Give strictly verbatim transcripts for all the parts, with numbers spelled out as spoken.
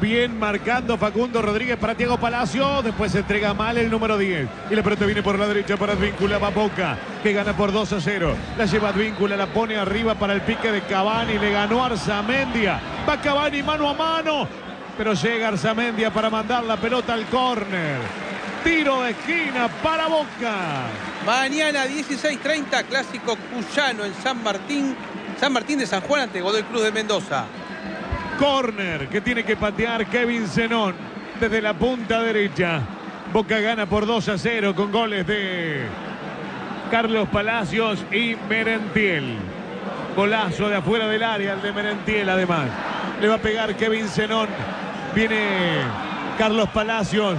Bien marcando Facundo Rodríguez para Thiago Palacio. Después se entrega mal el número diez. Y la pelota viene por la derecha para Advíncula. Va Boca, que gana por dos a cero. La lleva Advíncula, la pone arriba para el pique de Cavani. Le ganó Arzamendia. Va Cavani mano a mano. Pero llega Arzamendia para mandar la pelota al córner. Tiro de esquina para Boca. Mañana dieciséis treinta, clásico cuyano en San Martín. San Martín de San Juan ante Godoy Cruz de Mendoza. Córner que tiene que patear Kevin Zenón desde la punta derecha. Boca gana por dos a cero con goles de Carlos Palacios y Merentiel. Golazo de afuera del área, el de Merentiel además. Le va a pegar Kevin Zenón. Viene Carlos Palacios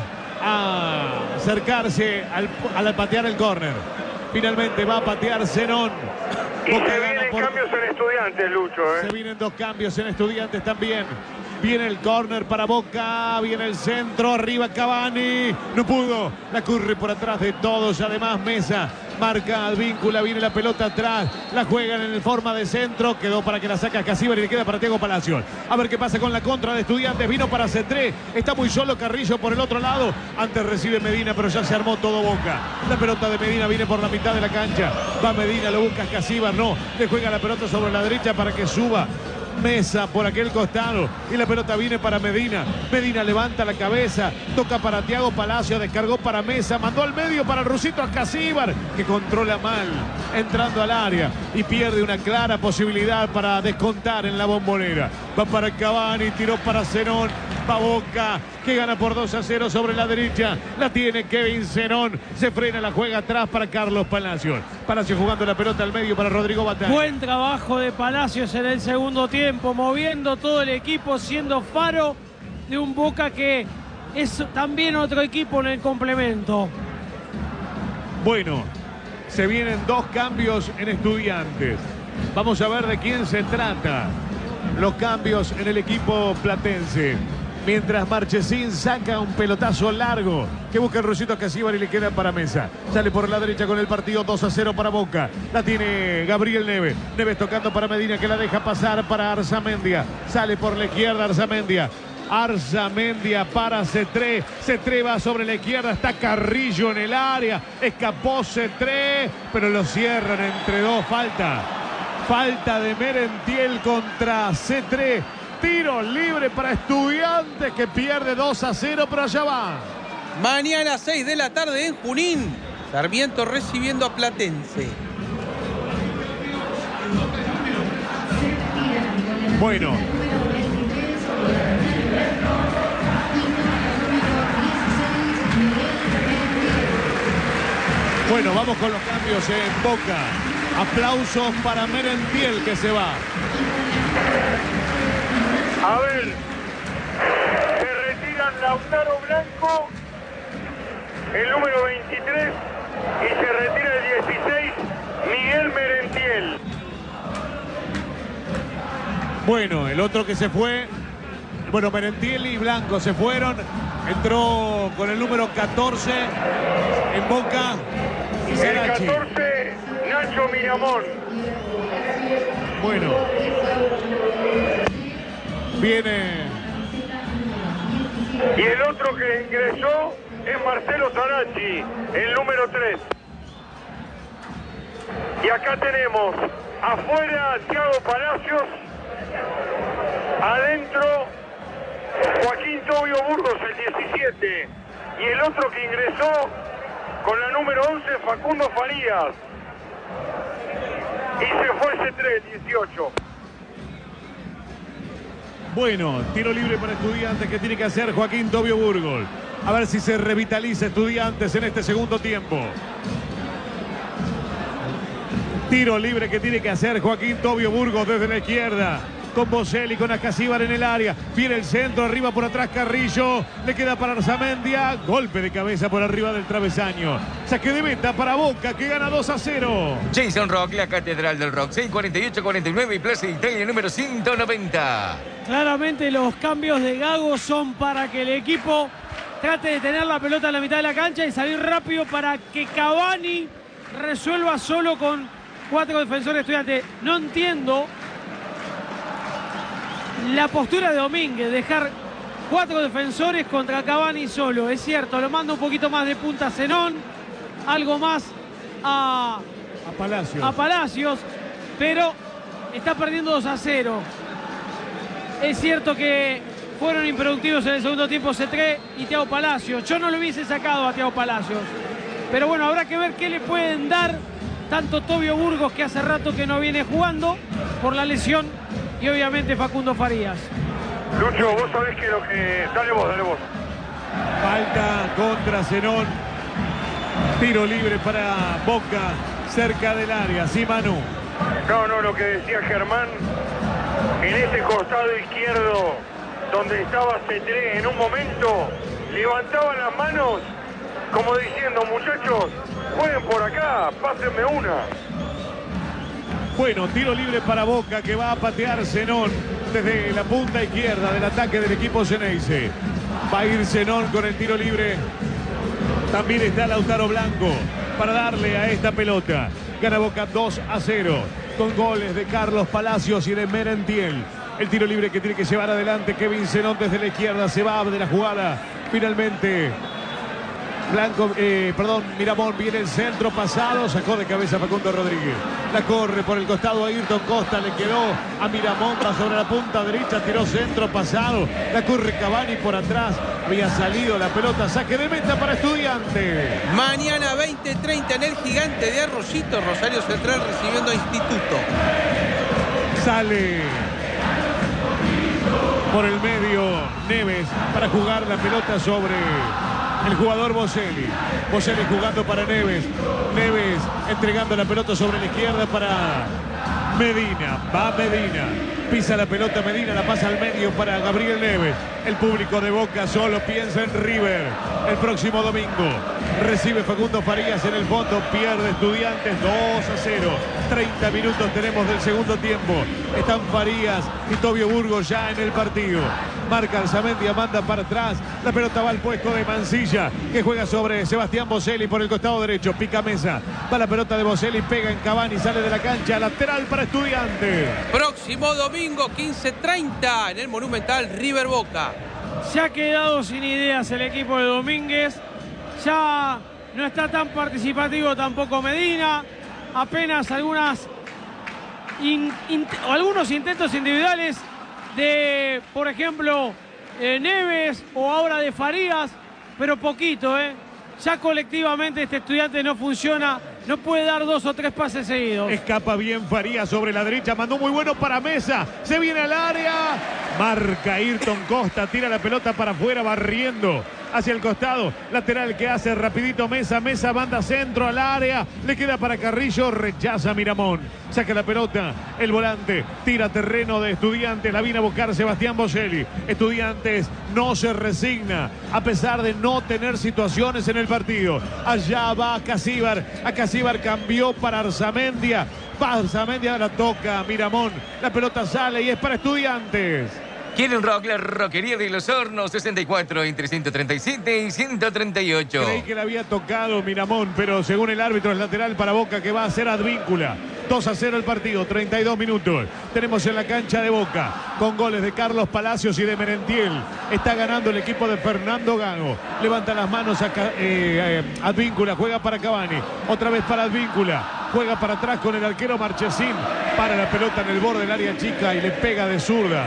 a acercarse al, al patear el córner. Finalmente va a patear Zenón. Y se vienen por... cambios en Estudiantes, Lucho. ¿eh? Se vienen dos cambios en Estudiantes también. Viene el córner para Boca. Viene el centro. Arriba Cavani. No pudo. La corre por atrás de todos. Además Mesa. Marca Advíncula. Viene la pelota atrás. La juegan en forma de centro. Quedó para que la saca Casíbar y le queda para Thiago Palacios. A ver qué pasa con la contra de Estudiantes. Vino para Cetré. Está muy solo Carrillo por el otro lado. Antes recibe Medina, pero ya se armó todo Boca. La pelota de Medina viene por la mitad de la cancha. Va Medina, lo busca Casíbar. No. Le juega la pelota sobre la derecha para que suba Mesa por aquel costado y la pelota viene para Medina. Medina levanta la cabeza, toca para Thiago Palacio, descargó para Mesa, mandó al medio para el rusito Casíbar, que controla mal entrando al área y pierde una clara posibilidad para descontar en la Bombonera. Va para Cavani, tiró para Zenón, va Boca, que gana por dos a cero sobre la derecha. La tiene Kevin Zenón, se frena, la juega atrás para Carlos Palacios. Palacios jugando la pelota al medio para Rodrigo Batalla. Buen trabajo de Palacios en el segundo tiempo, moviendo todo el equipo, siendo faro de un Boca que es también otro equipo en el complemento. Bueno, se vienen dos cambios en Estudiantes. Vamos a ver de quién se trata. Los cambios en el equipo platense. Mientras Marchesín saca un pelotazo largo que busca el Rusito Casíbar y le queda para Mesa. Sale por la derecha con el partido dos a cero para Boca. La tiene Gabriel Neves. Neves tocando para Medina, que la deja pasar para Arzamendia. Sale por la izquierda Arzamendia. Arzamendia para Cetré. Cetré va sobre la izquierda. Está Carrillo en el área. Escapó Cetré, pero lo cierran entre dos. Falta. Falta de Merentiel contra Cetré. Tiro libre para Estudiantes, que pierde dos a cero, pero allá va. Mañana seis de la tarde en Junín. Sarmiento recibiendo a Platense. Bueno. Bueno, vamos con los cambios en Boca. Aplausos para Merentiel, que se va. A ver, se retiran Lautaro Blanco, el número veintitrés, y se retira el dieciséis, Miguel Merentiel. Bueno, el otro que se fue, bueno, Merentiel y Blanco se fueron. Entró con el número catorce en Boca. El catorce, Nacho Miramón. Bueno. Viene. Y el otro que ingresó es Marcelo Zarachi, el número tres. Y acá tenemos afuera Thiago Palacios, adentro Joaquín Tobio Burgos, el diecisiete. Y el otro que ingresó con la número once, Facundo Farías. Y se fue ese tres, dieciocho. Bueno, tiro libre para Estudiantes que tiene que hacer Joaquín Tobio Burgos. A ver si se revitaliza Estudiantes en este segundo tiempo. Tiro libre que tiene que hacer Joaquín Tobio Burgos desde la izquierda. Con Boselli, con Acasíbar en el área. Viene el centro, arriba por atrás Carrillo. Le queda para Arzamendia. Golpe de cabeza por arriba del travesaño. Saque de meta para Boca, que gana dos a cero. Jason Rock, la catedral del rock. seis cuarenta y ocho cuarenta y nueve y Plaza Italia número ciento noventa. Claramente los cambios de Gago son para que el equipo trate de tener la pelota en la mitad de la cancha y salir rápido para que Cavani resuelva solo con cuatro defensores Estudiantes. No entiendo la postura de Domínguez, dejar cuatro defensores contra Cavani solo. Es cierto, lo manda un poquito más de punta a Zenón, algo más a, a Palacios. a Palacios, pero está perdiendo dos a cero. Es cierto que fueron improductivos en el segundo tiempo Cetré y Thiago Palacios. Yo no lo hubiese sacado a Thiago Palacios. Pero bueno, habrá que ver qué le pueden dar tanto Tobio Burgos, que hace rato que no viene jugando por la lesión, y obviamente Facundo Farías. Lucho, vos sabés que lo que... Dale vos, dale vos. Falta contra Zenón. Tiro libre para Boca, cerca del área. Sí, Manu. No, no, lo que decía Germán, en ese costado izquierdo, donde estaba Cetré en un momento, levantaban las manos como diciendo, muchachos, jueguen por acá, pásenme una. Bueno, tiro libre para Boca, que va a patear Zenón desde la punta izquierda del ataque del equipo Ceneice. Va a ir Zenón con el tiro libre. También está Lautaro Blanco para darle a esta pelota. Gana Boca dos a cero con goles de Carlos Palacios y de Merentiel. El tiro libre que tiene que llevar adelante Kevin Zenón desde la izquierda. Se va de la jugada. Finalmente Blanco, eh, perdón, Miramón, viene el centro pasado, sacó de cabeza Facundo Rodríguez. La corre por el costado a Ayrton Costa, le quedó a Miramón, va sobre la punta derecha, tiró centro pasado. La corre Cavani por atrás, había salido la pelota, saque de meta para Estudiantes. Mañana veinte treinta en el Gigante de Arroyito, Rosario Central recibiendo a Instituto. Sale por el medio Neves para jugar la pelota sobre el jugador Boselli. Boselli jugando para Neves. Neves entregando la pelota sobre la izquierda para Medina. Va Medina. Pisa la pelota Medina, la pasa al medio para Gabriel Neves. El público de Boca solo piensa en River. El próximo domingo recibe Facundo Farías en el fondo. Pierde Estudiantes dos a cero. treinta minutos tenemos del segundo tiempo. Están Farías y Tobio Burgos ya en el partido. Marca Arzamendia, manda para atrás. La pelota va al puesto de Mancilla, que juega sobre Sebastián Boselli por el costado derecho. Pica Mesa. Va la pelota de Boselli, pega en Cavani, sale de la cancha. Lateral para Estudiantes. Próximo domingo, quince treinta, en el Monumental, River Boca. Se ha quedado sin ideas el equipo de Domínguez. Ya no está tan participativo tampoco Medina. Apenas algunas in, in, algunos intentos individuales de, por ejemplo, eh, Neves o ahora de Farías, pero poquito, ¿eh? Ya colectivamente este Estudiante no funciona, no puede dar dos o tres pases seguidos. Escapa bien Farías sobre la derecha, mandó muy bueno para Mesa, se viene al área, marca Ayrton Costa, tira la pelota para afuera, barriendo hacia el costado, lateral que hace rapidito Mesa, Mesa manda centro al área, le queda para Carrillo, rechaza Miramón, saca la pelota, el volante, tira terreno de Estudiantes, la viene a buscar Sebastián Boselli. Estudiantes no se resigna, a pesar de no tener situaciones en el partido. Allá va Casíbar, a Casíbar cambió para Arzamendia, va Arzamendia, la toca Miramón, la pelota sale y es para Estudiantes. ¿Quiere un rock? La Roquería de los Hornos, sesenta y cuatro entre ciento treinta y siete y ciento treinta y ocho. Creí que le había tocado Miramón, pero según el árbitro es lateral para Boca, que va a ser Advíncula. dos a cero el partido, treinta y dos minutos. Tenemos en la cancha de Boca, con goles de Carlos Palacios y de Merentiel. Está ganando el equipo de Fernando Gago. Levanta las manos a eh, eh, Advíncula, juega para Cavani. Otra vez para Advíncula. Juega para atrás con el arquero Marchesín. Para la pelota en el borde del área chica y le pega de zurda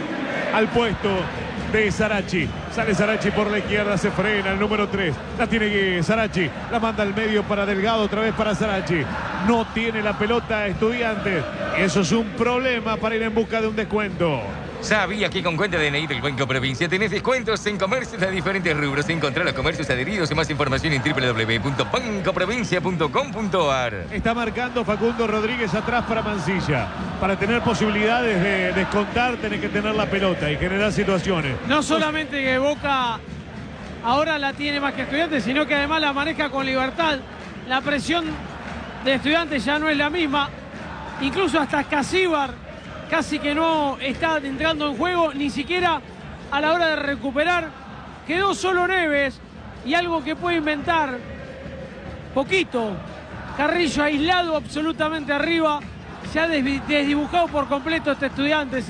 al puesto de Sarachi. Sale Sarachi por la izquierda, se frena el número tres. La tiene Sarachi, la manda al medio para Delgado, otra vez para Sarachi. No tiene la pelota Estudiantes. Eso es un problema para ir en busca de un descuento. ¿Sabía que con cuenta de D N I del Banco Provincia tenés descuentos en comercios de diferentes rubros? Encontrá los comercios adheridos y más información en doble u doble u doble u punto banco provincia punto com punto a r. Está marcando Facundo Rodríguez atrás para Mancilla. Para tener posibilidades de descontar tenés que tener la pelota y generar situaciones. No solamente que Boca ahora la tiene más que Estudiantes, sino que además la maneja con libertad. La presión de Estudiantes ya no es la misma. Incluso hasta Casíbar casi que no está entrando en juego, ni siquiera a la hora de recuperar. Quedó solo Neves y algo que puede inventar poquito. Carrillo aislado absolutamente arriba. Se ha desdibujado por completo este Estudiantes, ¿eh?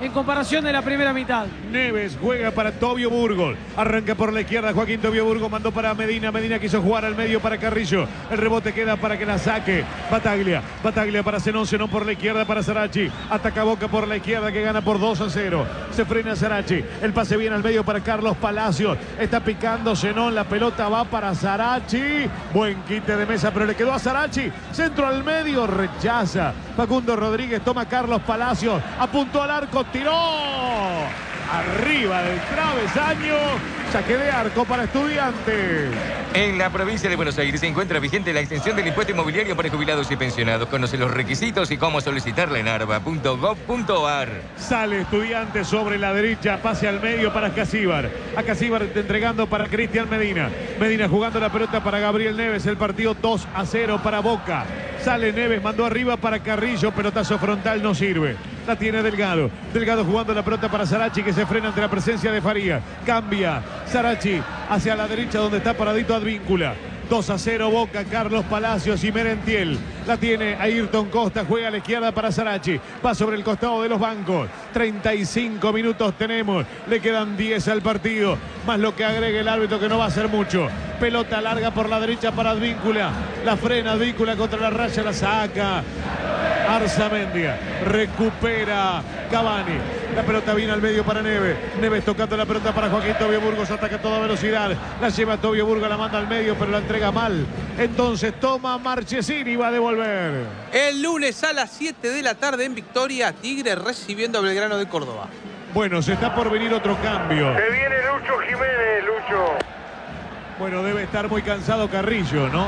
en comparación de la primera mitad. Neves juega para Tobio Burgos. Arranca por la izquierda Joaquín Tobio Burgos. Mandó para Medina. Medina quiso jugar al medio para Carrillo. El rebote queda para que la saque Bataglia. Bataglia para Zenón. Zenón por la izquierda para Sarachi. Ataca Boca por la izquierda que gana por dos a cero. Se frena Sarachi. El pase viene al medio para Carlos Palacios. Está picando Zenón. La pelota va para Sarachi. Buen quite de mesa, pero le quedó a Sarachi. Centro al medio. Rechaza. Facundo Rodríguez toma a Carlos Palacios. Apuntó al arco. Tiró arriba del travesaño. Saque de arco para Estudiantes. En la provincia de Buenos Aires se encuentra vigente la extensión del impuesto inmobiliario para jubilados y pensionados. Conoce los requisitos y cómo solicitarla en arba punto gov punto ar. Sale Estudiantes sobre la derecha, pase al medio para Casíbar. A Casíbar entregando para Cristian Medina. Medina jugando la pelota para Gabriel Neves. El partido dos a cero para Boca. Sale Neves, mandó arriba para Carrillo. Pelotazo frontal, no sirve. La tiene Delgado. Delgado jugando la pelota para Sarachi, que se frena ante la presencia de Faría. Cambia Sarachi hacia la derecha donde está paradito Advíncula. dos a cero Boca, Carlos Palacios y Merentiel. La tiene Ayrton Costa, juega a la izquierda para Sarachi. Va sobre el costado de los bancos. treinta y cinco minutos tenemos. Le quedan diez al partido. Más lo que agregue el árbitro, que no va a ser mucho. Pelota larga por la derecha para Advíncula. La frena Advíncula contra la raya, la saca Arzamendia. Recupera Cavani. La pelota viene al medio para Neves. Neves tocando la pelota para Joaquín Tobio Burgos. Ataca a toda velocidad. La lleva Tobio Burgos, la manda al medio, pero la entrega mal. Entonces toma Marchesini y va a devolver. El lunes a las siete de la tarde en Victoria, Tigre recibiendo a Belgrano de Córdoba. Bueno, se está por venir otro cambio. Se viene Lucho Jiménez, Lucho. Bueno, debe estar muy cansado Carrillo, ¿no?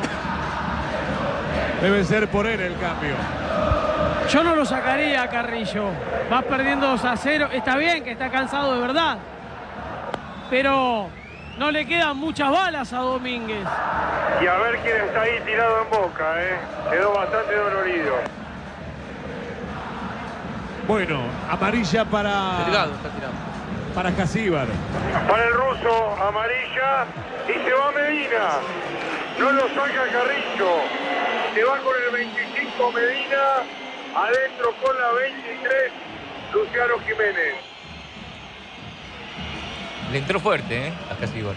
Debe ser por él el cambio. Yo no lo sacaría a Carrillo. Va perdiendo dos a cero. Está bien que está cansado de verdad. Pero no le quedan muchas balas a Domínguez. Y a ver quién está ahí tirado en Boca, ¿eh? Quedó bastante dolorido. Bueno, amarilla para... Delgado está tirado. Para Casíbar. Para el ruso, amarilla. Y se va Medina. No lo saca Carrillo. Se va con el veinticinco Medina. Adentro con la veintitrés, Luciano Jiménez. Le entró fuerte, ¿eh? A Casíbar.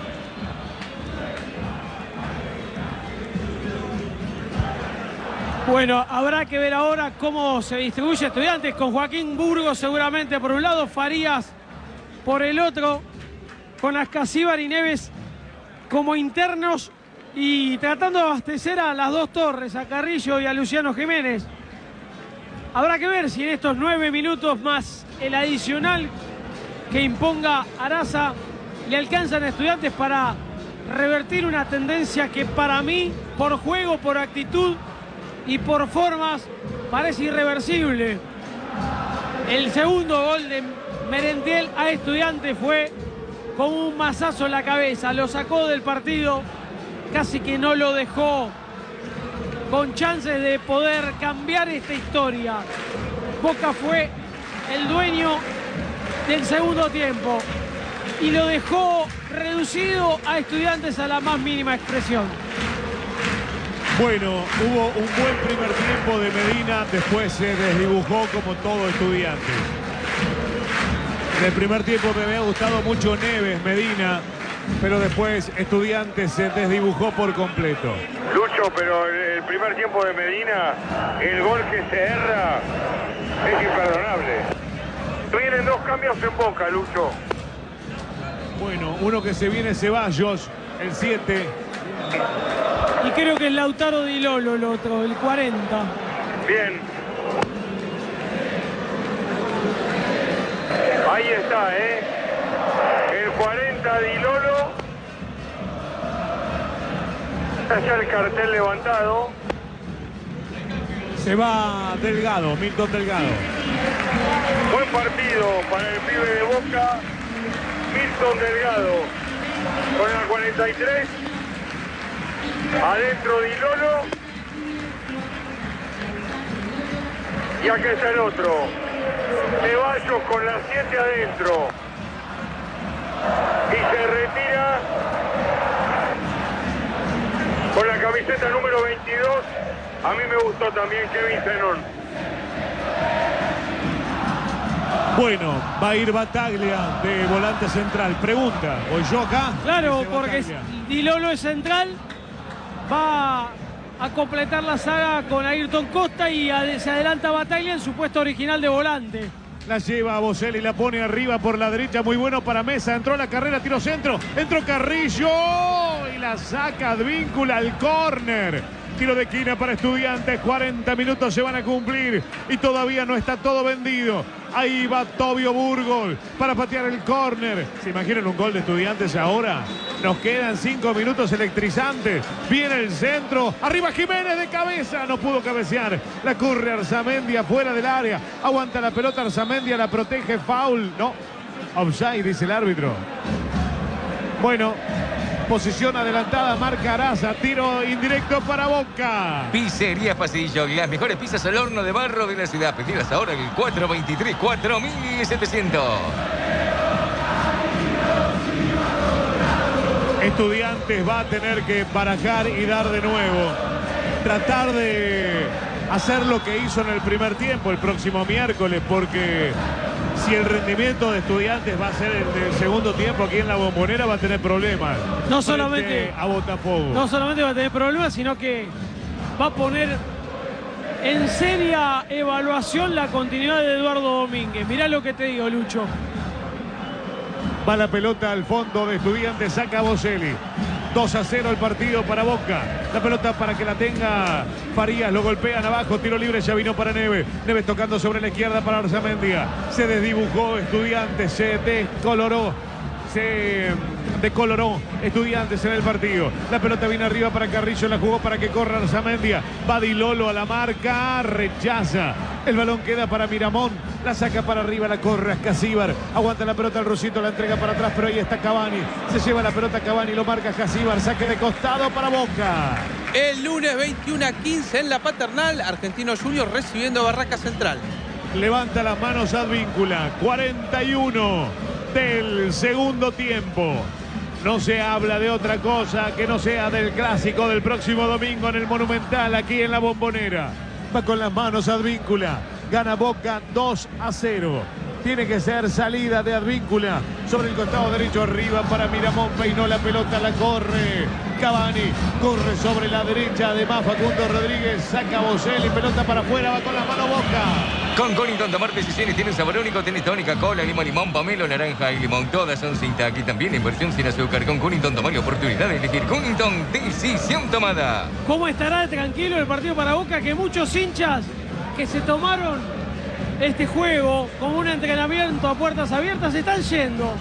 Bueno, habrá que ver ahora cómo se distribuye Estudiantes, con Joaquín Burgos seguramente por un lado, Farías por el otro, con Casíbar y Neves como internos y tratando de abastecer a las dos torres, a Carrillo y a Luciano Jiménez. Habrá que ver si en estos nueve minutos más el adicional que imponga Araza le alcanzan a Estudiantes para revertir una tendencia que para mí, por juego, por actitud y por formas, parece irreversible. El segundo gol de Merentiel a Estudiantes fue como un mazazo en la cabeza. Lo sacó del partido, casi que no lo dejó con chances de poder cambiar esta historia. Boca fue el dueño del segundo tiempo y lo dejó reducido a Estudiantes a la más mínima expresión. Bueno, hubo un buen primer tiempo de Medina, después se desdibujó como todo Estudiantes. En el primer tiempo me había gustado mucho Neves, Medina, pero después Estudiantes se desdibujó por completo. Lucho, pero el primer tiempo de Medina, el gol que se erra, es imperdonable. Vienen dos cambios en Boca, Lucho. Bueno, uno que se viene Ceballos, el siete. Y creo que es Lautaro Di Lolo el otro, el cuarenta. Bien. Ahí está, ¿eh? El cuarenta Di Lolo. Está ya el cartel levantado. Se va Delgado, Milton Delgado. Buen partido para el pibe de Boca, Milton Delgado. Con el cuarenta y tres. Adentro Di Lolo. Y aquí está el otro. Ceballos con las siete adentro. Y se retira con la camiseta número veintidós. A mí me gustó también Kevin Zenón. Bueno, va a ir Bataglia de volante central. Pregunta, ¿voy yo acá? Claro, Dice porque Bataglia. Di Lolo es central, va a completar la saga con Ayrton Costa y ade- se adelanta Bataglia en su puesto original de volante. La lleva a Boselli, la pone arriba por la derecha, muy bueno para Mesa, entró la carrera, tiro centro, entró Carrillo y la saca Advíncula al córner. Tiro de esquina para Estudiantes, cuarenta minutos se van a cumplir y todavía no está todo vendido. Ahí va Tobio Burgos para patear el córner. ¿Se imaginan un gol de Estudiantes ahora? Nos quedan cinco minutos electrizantes. Viene el centro. Arriba Jiménez de cabeza. No pudo cabecear. La corre Arzamendi afuera del área. Aguanta la pelota Arzamendi, la protege. Foul. No. Offside, dice el árbitro. Bueno. Posición adelantada, marca Araza, tiro indirecto para Boca. Pizzería Pasillo, las mejores pizzas al horno de barro de la ciudad. Pedidas ahora el cuatro veintitrés, cuatro mil setecientos. Estudiantes va a tener que barajar y dar de nuevo. Tratar de hacer lo que hizo en el primer tiempo el próximo miércoles, porque si el rendimiento de Estudiantes va a ser el del segundo tiempo aquí en la Bombonera, va a tener problemas. No solamente a Botafogo. No solamente va a tener problemas, sino que va a poner en seria evaluación la continuidad de Eduardo Domínguez. Mirá lo que te digo, Lucho. Va la pelota al fondo de Estudiantes, saca a Boselli. dos a cero el partido para Boca. La pelota para que la tenga Farías, lo golpean abajo, tiro libre, ya vino para Neves. Neves tocando sobre la izquierda para Arzamendia. Se desdibujó Estudiantes, se descoloró. Se decoloró Estudiantes en el partido. La pelota viene arriba para Carrillo, la jugó para que corra Arzamendia. Va Di Lolo a la marca, rechaza. El balón queda para Miramón, la saca para arriba, la corre a Casíbar. Aguanta la pelota el Rosito, la entrega para atrás, pero ahí está Cavani. Se lleva la pelota Cavani, lo marca Casíbar, saque de costado para Boca. El lunes veintiuno a quince en la Paternal, Argentinos Juniors recibiendo a Barraca Central. Levanta las manos Advíncula, cuarenta y uno del segundo tiempo. No se habla de otra cosa que no sea del clásico del próximo domingo en el Monumental, aquí en la Bombonera. Va con las manos Advíncula, gana Boca dos a cero. Tiene que ser salida de Advíncula sobre el costado derecho, arriba para Miramón, peinó la pelota, la corre Cavani, corre sobre la derecha, además Facundo Rodríguez, saca a Boselli, pelota para afuera, va con la mano Boca. Con Cunnington tomar decisiones tiene un sabor único, tenés tónica, cola, limón, limón, pomelo, naranja y limón, todas son sin tac y también inversión sin azúcar. Con Cunnington tomar la oportunidad de elegir. Cunnington, decisión tomada. ¿Cómo estará tranquilo el partido para Boca? Que muchos hinchas que se tomaron este juego como un entrenamiento a puertas abiertas se están yendo.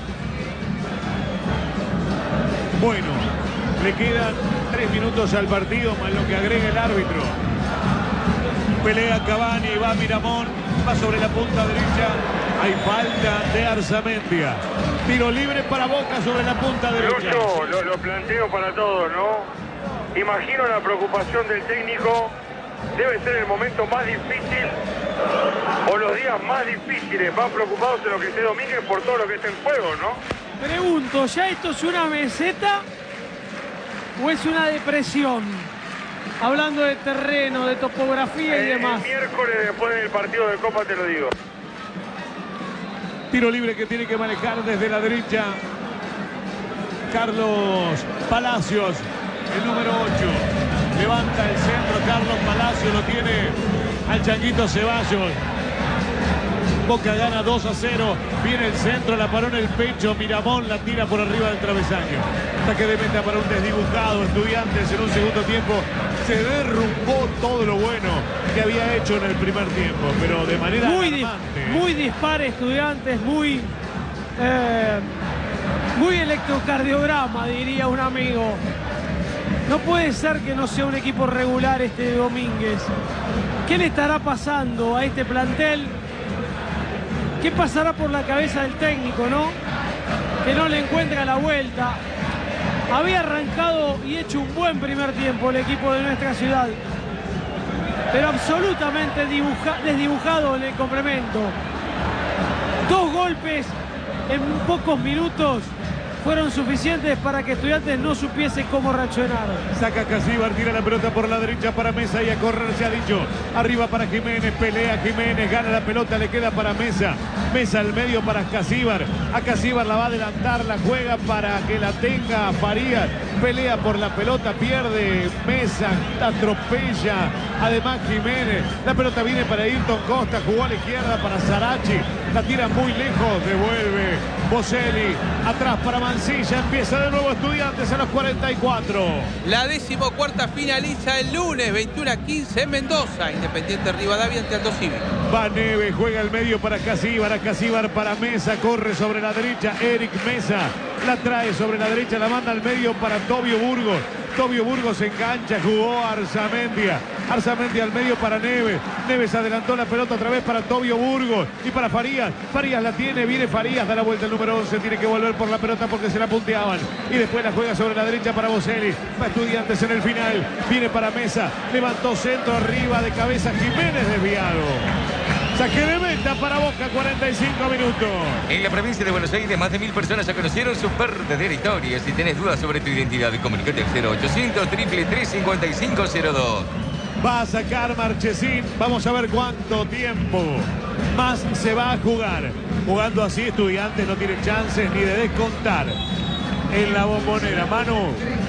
Bueno, le quedan tres minutos al partido, más lo que agrega el árbitro. Pelea Cavani, va Miramón, va sobre la punta derecha. Hay falta de Arzamendia. Tiro libre para Boca sobre la punta derecha. Lucho, lo, lo planteo para todos, ¿no? Imagino la preocupación del técnico. Debe ser el momento más difícil o los días más difíciles, más preocupados de lo que esté Domínguez por todo lo que está en juego, ¿no? Pregunto, ¿ya esto es una meseta o es una depresión? Hablando de terreno, de topografía y El, demás. el miércoles después del partido de Copa te lo digo. Tiro libre que tiene que manejar desde la derecha Carlos Palacios, el número ocho. Levanta el centro, Carlos Palacios lo tiene al Changuito Ceballos. Boca gana dos a cero. Viene el centro, la paró en el pecho. Miramón la tira por arriba del travesaño. Ataque de meta para un desdibujado. Estudiantes en un segundo tiempo. Se derrumbó todo lo bueno que había hecho en el primer tiempo, pero de manera Muy, di- alarmante. muy dispar Estudiantes, muy, eh, muy electrocardiograma, diría un amigo. No puede ser que no sea un equipo regular este Domínguez. ¿Qué le estará pasando a este plantel? ¿Qué pasará por la cabeza del técnico, no? Que no le encuentra la vuelta. Había arrancado y hecho un buen primer tiempo el equipo de nuestra ciudad, pero absolutamente dibuja, desdibujado en el complemento. Dos golpes en pocos minutos fueron suficientes para que Estudiantes no supiese cómo reaccionar. Saca Casíbar, tira la pelota por la derecha para Mesa y a correr se ha dicho. Arriba para Jiménez, pelea Jiménez, gana la pelota, le queda para Mesa. Mesa al medio para Casíbar. A Casíbar la va a adelantar, la juega para que la tenga Farías. Pelea por la pelota, pierde Mesa, atropella. Además Jiménez, la pelota viene para Ayrton Costa, jugó a la izquierda para Sarachi. La tira muy lejos, devuelve Boselli. Atrás para Mancilla, empieza de nuevo Estudiantes a los cuarenta y cuatro. La decimocuarta finaliza el lunes, veintiuno a quince en Mendoza. Independiente Rivadavia ante Aldo Civi. Va Neves, juega el medio para Casíbar, a Casíbar para Mesa, corre sobre la derecha, Eric Mesa. La trae sobre la derecha, la manda al medio para Tobio Burgos. Tobio Burgos se engancha, jugó a Arzamendia. Arzamendia al medio para Neves. Neves adelantó la pelota otra vez para Tobio Burgos y para Farías. Farías la tiene, viene Farías, da la vuelta el número once, tiene que volver por la pelota porque se la punteaban. Y después la juega sobre la derecha para Boselli. Va Estudiantes en el final, viene para Mesa, levantó centro arriba de cabeza Jiménez desviado. Saque de meta para Boca, cuarenta y cinco minutos. En la provincia de Buenos Aires, más de mil personas ya conocieron su verdadera historia. Si tenés dudas sobre tu identidad, comunícate al cero ochocientos, tres tres tres, cinco cinco cero dos. Va a sacar Marchesín. Vamos a ver cuánto tiempo más se va a jugar. Jugando así, Estudiantes no tiene chances ni de descontar en la Bombonera. Manu.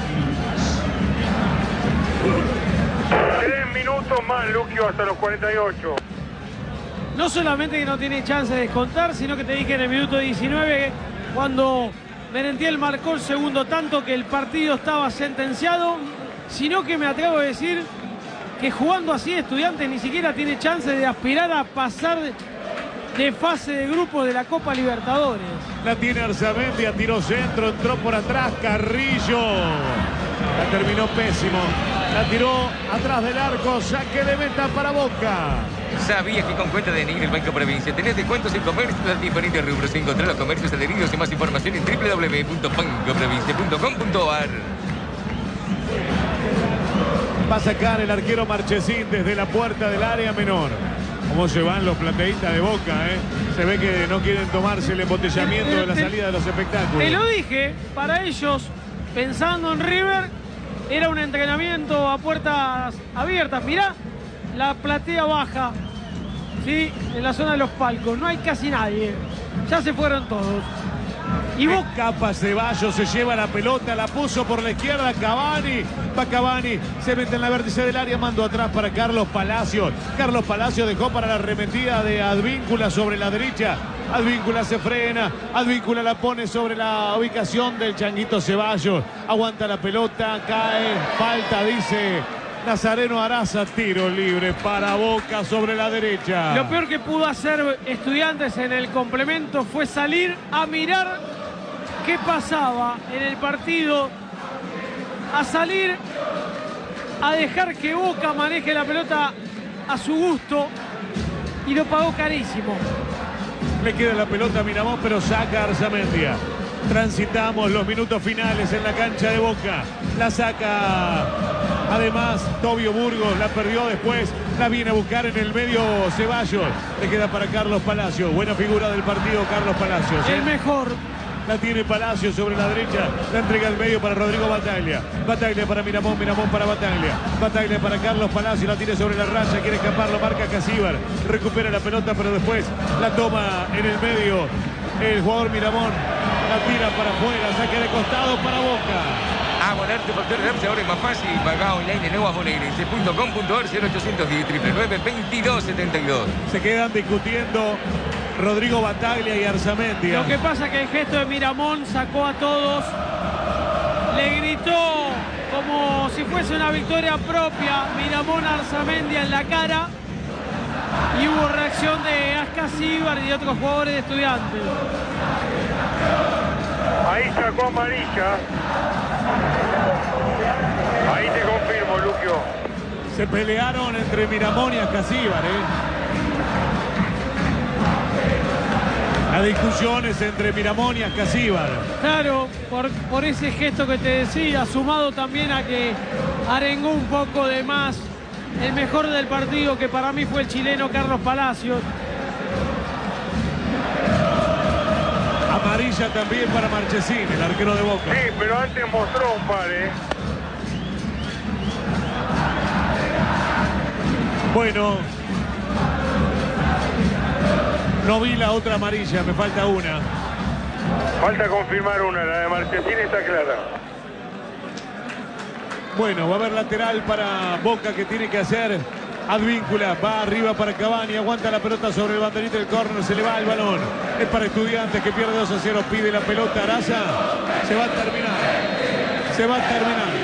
Tres minutos más, Luquio, hasta los cuarenta y ocho. No solamente que no tiene chance de descontar, sino que te dije en el minuto diecinueve, cuando Merentiel marcó el segundo tanto, que el partido estaba sentenciado, sino que me atrevo a decir que jugando así Estudiantes ni siquiera tiene chance de aspirar a pasar de, de fase de grupo de la Copa Libertadores. La tiene Arzamendia, tiró centro, entró por atrás Carrillo. La terminó pésimo. La tiró atrás del arco, saque de meta para Boca. ¿Sabías que con cuenta de Negri el Banco Provincia tenés descuentos en comercio de diferentes rubros? Encontrá los comercios adheridos y más información en doble u doble u doble u punto banco provincia punto com punto a r. Va a sacar el arquero Marchesín desde la puerta del área menor. ¿Cómo se van los plateístas de Boca? Eh? Se ve que no quieren tomarse el embotellamiento de la salida de los espectáculos. Te lo dije, para ellos, pensando en River, era un entrenamiento a puertas abiertas. Mirá, la platea baja, ¿sí? En la zona de los palcos. No hay casi nadie. Ya se fueron todos. Y Boca... Escapa Ceballos, se lleva la pelota, la puso por la izquierda Cavani. Va Cavani, se mete en la vértice del área, mando atrás para Carlos Palacios. Carlos Palacios dejó para la arremetida de Advíncula sobre la derecha. Advíncula se frena, Advíncula la pone sobre la ubicación del Changuito Ceballos. Aguanta la pelota, cae, falta, dice Nazareno Araza, tiro libre para Boca sobre la derecha. Lo peor que pudo hacer Estudiantes en el complemento fue salir a mirar qué pasaba en el partido, a salir a dejar que Boca maneje la pelota a su gusto y lo pagó carísimo. Le queda la pelota a Miramón, pero saca Arzamendia. Transitamos los minutos finales en la cancha de Boca. La saca además Tobio Burgos, la perdió después, la viene a buscar en el medio Ceballos. Le queda para Carlos Palacios. Buena figura del partido Carlos Palacios. El mejor. La tiene Palacios sobre la derecha. La entrega al medio para Rodrigo Bataglia. Bataglia para Miramón, Miramón para Bataglia. Bataglia para Carlos Palacios. La tiene sobre la raya. Quiere escapar, lo marca Casíbar. Recupera la pelota, pero después la toma en el medio el jugador Miramón. La tira para afuera. Saque de costado para Boca. Abonar tu factor de Apps ahora es más fácil. Pagá online en nuevasbonaerense punto com punto a r, cero ochocientos diez, nueve nueve, veintidós setenta y dos. Se quedan discutiendo Rodrigo Bataglia y Arzamendia. Lo que pasa que el gesto de Miramón sacó a todos, le gritó como si fuese una victoria propia Miramón a Arzamendia en la cara y hubo reacción de Ascasíbar y de otros jugadores de Estudiantes. Ahí sacó amarilla. Ahí te confirmo, Luquio. Se pelearon entre Miramón y Ascasíbar, ¿eh? La discusión es entre Miramón y Ascasíbar. Claro, por, por ese gesto que te decía, sumado también a que arengó un poco de más el mejor del partido, que para mí fue el chileno Carlos Palacios. Amarilla también para Marchesín, el arquero de Boca. Sí, pero antes mostró un par, ¿eh? Bueno, no vi la otra amarilla, me falta una. Falta confirmar una, la de Marchesín está clara. Bueno, va a haber lateral para Boca que tiene que hacer Advíncula. Va arriba para Cavani, aguanta la pelota sobre el banderito del córner, se le va el balón. Es para Estudiantes que pierde dos a cero, pide la pelota Araza. Se va a terminar. Se va a terminar.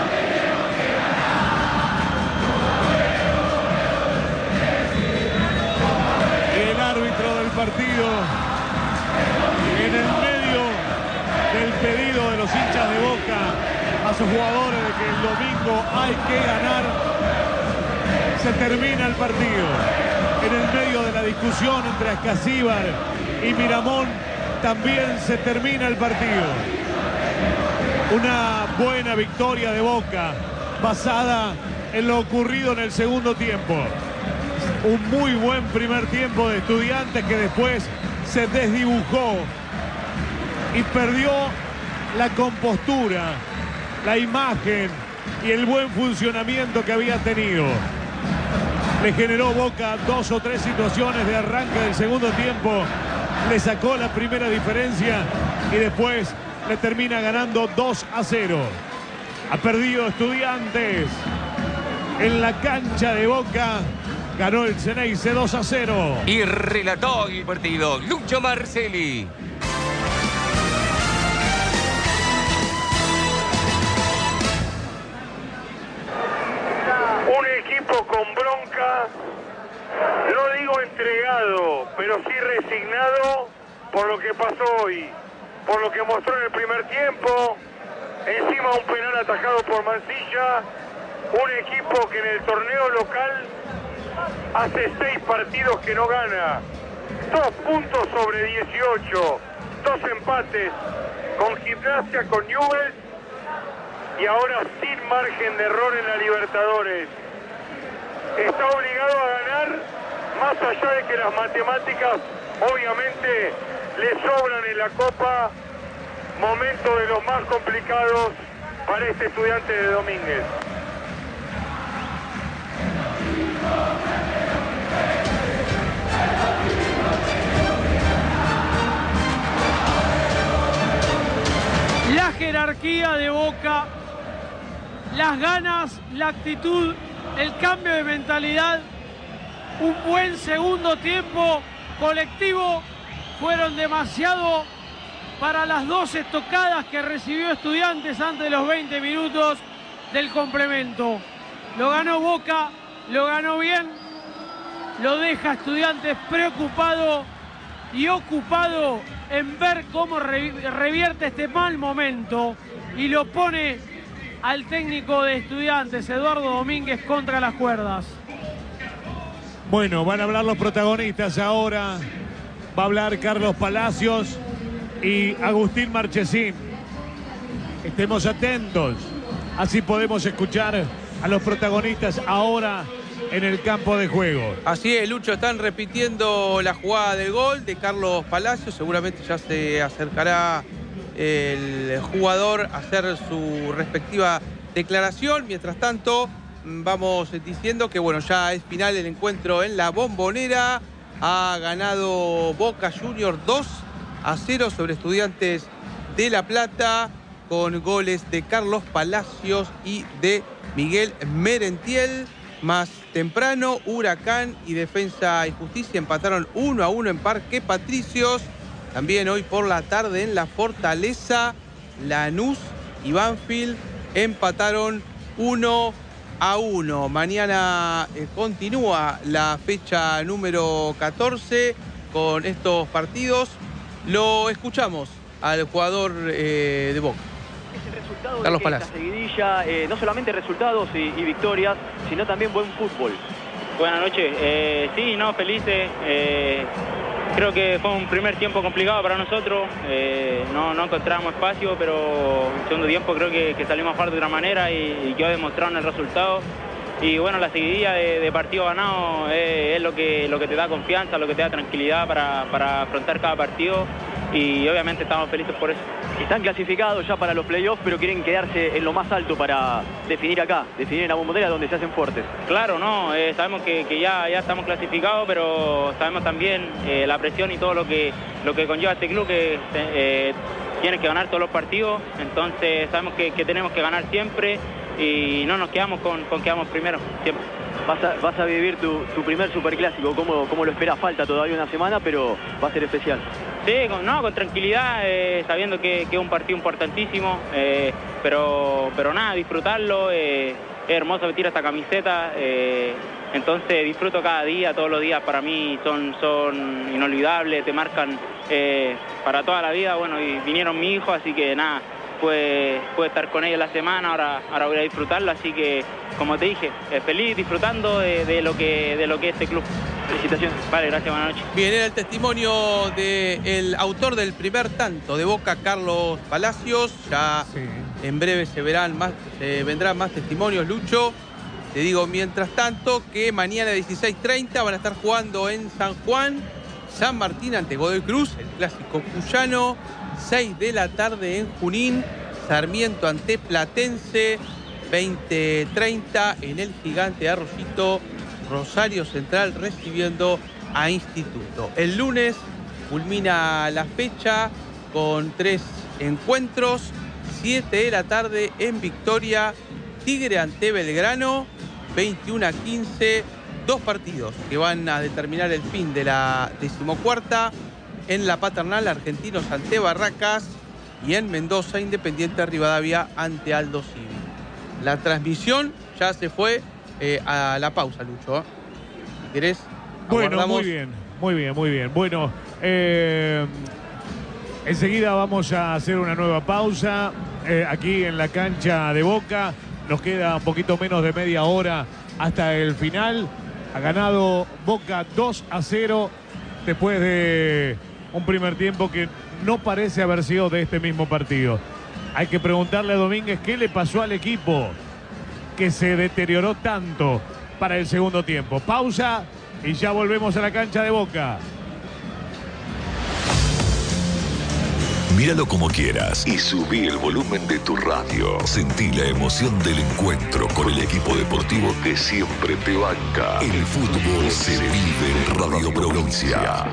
El árbitro del partido, en el medio del pedido de los hinchas de Boca a sus jugadores de que el domingo hay que ganar, se termina el partido. En el medio de la discusión entre Ascasíbar y Miramón también se termina el partido. Una buena victoria de Boca basada en lo ocurrido en el segundo tiempo. Un muy buen primer tiempo de Estudiantes que después se desdibujó y perdió la compostura, la imagen y el buen funcionamiento que había tenido. Le generó Boca dos o tres situaciones de arranque del segundo tiempo, le sacó la primera diferencia y después le termina ganando dos a cero. Ha perdido Estudiantes en la cancha de Boca. Ganó el Ceneice dos a cero. Y relató el partido Lucho Marcelli. Un equipo con bronca, no digo entregado, pero sí resignado por lo que pasó hoy, por lo que mostró en el primer tiempo, encima un penal atajado por Mancilla, un equipo que en el torneo local hace seis partidos que no gana, dos puntos sobre dieciocho, dos empates con Gimnasia, con Newell's y ahora sin margen de error en la Libertadores. Está obligado a ganar, más allá de que las matemáticas obviamente le sobran en la Copa, momento de los más complicados para este Estudiante de Domínguez. La jerarquía de Boca, las ganas, la actitud, el cambio de mentalidad, un buen segundo tiempo colectivo, fueron demasiado para las dos estocadas que recibió Estudiantes antes de los veinte minutos del complemento. Lo ganó Boca, lo ganó bien, lo deja Estudiantes preocupado y ocupado en ver cómo revierte este mal momento y lo pone al técnico de Estudiantes, Eduardo Domínguez, contra las cuerdas. Bueno, van a hablar los protagonistas ahora. Va a hablar Carlos Palacios y Agustín Marchesín. Estemos atentos, así podemos escuchar a los protagonistas ahora en el campo de juego. Así es, Lucho, están repitiendo la jugada del gol de Carlos Palacios. Seguramente ya se acercará el jugador a hacer su respectiva declaración. Mientras tanto, vamos diciendo que bueno, ya es final el encuentro en la Bombonera. Ha ganado Boca Juniors dos a cero sobre Estudiantes de La Plata, con goles de Carlos Palacios y de Miguel Merentiel. Más temprano, Huracán y Defensa y Justicia empataron uno a uno en Parque Patricios. También hoy por la tarde en La Fortaleza, Lanús y Banfield empataron uno a uno. Mañana eh, continúa la fecha número catorce con estos partidos. Lo escuchamos al jugador eh, de Boca. Carlos Palacios. Esta seguidilla, eh, no solamente resultados y, y victorias, sino también buen fútbol. Buenas noches. Eh, sí, no, felices. Eh, creo que fue un primer tiempo complicado para nosotros. Eh, no, no encontramos espacio, pero en segundo tiempo creo que, que salimos a jugar de otra manera y, y quedó demostrado en el resultado. Y bueno, la seguidilla de, de partido ganado es, es lo que, lo que te da confianza, lo que te da tranquilidad para, para afrontar cada partido. y obviamente estamos felices por eso. Están clasificados ya para los playoffs, pero quieren quedarse en lo más alto para definir acá, definir en la Bombonera donde se hacen fuertes. Claro, no, eh, sabemos que, que ya, ya estamos clasificados, pero sabemos también eh, la presión y todo lo que, lo que conlleva este club, que eh, tiene que ganar todos los partidos, entonces sabemos que, que tenemos que ganar siempre y no nos quedamos con, con quedamos primero, siempre. Vas a, vas a vivir tu, tu primer superclásico, ¿cómo, cómo lo esperas? Falta todavía una semana, pero va a ser especial. Sí, con, no, con tranquilidad, eh, sabiendo que, que es un partido importantísimo, eh, pero, pero nada, disfrutarlo, eh, es hermoso vestir esta camiseta, eh, entonces disfruto cada día, todos los días para mí son, son inolvidables, te marcan eh, para toda la vida, bueno, y vinieron mis hijos, así que nada, pude, pude estar con ellos la semana, ahora, ahora voy a disfrutarlo, así que, como te dije, eh, feliz disfrutando de, de, lo que, de lo que es este club. Felicitaciones. Vale, gracias, buenas noches. Bien, era el testimonio del autor del primer tanto de Boca, Carlos Palacios. Ya sí. En breve se verán más, eh, vendrán más testimonios, Lucho. Te digo, mientras tanto, que mañana a dieciséis treinta van a estar jugando en San Juan, San Martín ante Godoy Cruz, el clásico cuyano. seis de la tarde en Junín, Sarmiento ante Platense, veinte treinta en el Gigante Arroyito, Rosario Central recibiendo a Instituto. El lunes culmina la fecha con tres encuentros, siete de la tarde en Victoria, Tigre ante Belgrano, veintiuno a quince, dos partidos que van a determinar el fin de la decimocuarta. En la Paternal, Argentinos ante Barracas, y en Mendoza, Independiente Rivadavia ante Aldo Civi. La transmisión ya se fue eh, a la pausa, Lucho. Si querés, bueno, aguardamos. muy bien, muy bien, muy bien. Bueno, eh, enseguida vamos a hacer una nueva pausa eh, aquí en la cancha de Boca. Nos queda un poquito menos de media hora hasta el final. Ha ganado Boca dos a cero después de un primer tiempo que no parece haber sido de este mismo partido. Hay que preguntarle a Domínguez qué le pasó al equipo que se deterioró tanto para el segundo tiempo. Pausa y ya volvemos a la cancha de Boca. Míralo como quieras y subí el volumen de tu radio. Sentí la emoción del encuentro con el equipo deportivo que siempre te banca. El fútbol se vive en Radio Provincia.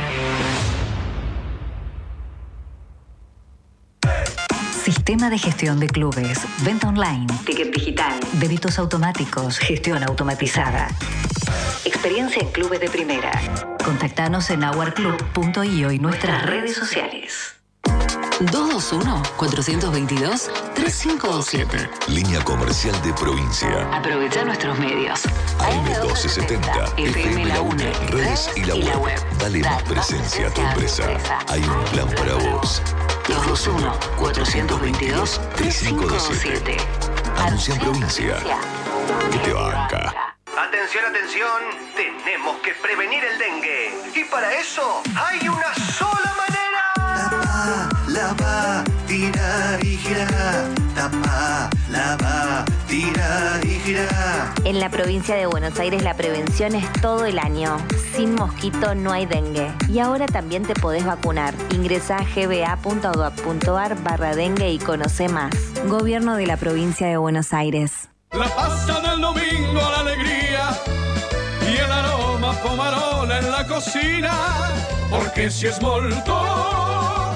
Sistema de gestión de clubes, venta online, ticket digital, débitos automáticos, gestión automatizada. Experiencia en clubes de primera. Contactanos en our club punto io y nuestras redes sociales. dos dos uno, cuatro dos dos, tres cinco dos siete. Línea comercial de provincia. Aprovecha nuestros medios. A M doce setenta, F M La UNE, redes y la web. Dale más presencia a tu empresa. Hay un plan para vos. dos dos uno, cuatro dos dos, tres cinco dos siete. Anuncia en provincia. Que te banca. Atención, atención. Tenemos que prevenir el dengue. Y para eso hay una sola manera. Tapa, lava, tirar y girar. Tapa, lava, tirar y girar. En la provincia de Buenos Aires la prevención es todo el año. Sin mosquito no hay dengue. Y ahora también te podés vacunar. Ingresá a g b a punto gov punto a r barra dengue y conoce más. Gobierno de la provincia de Buenos Aires. La pasta del domingo, la alegría y el aroma pomarola en la cocina. Porque si es molto,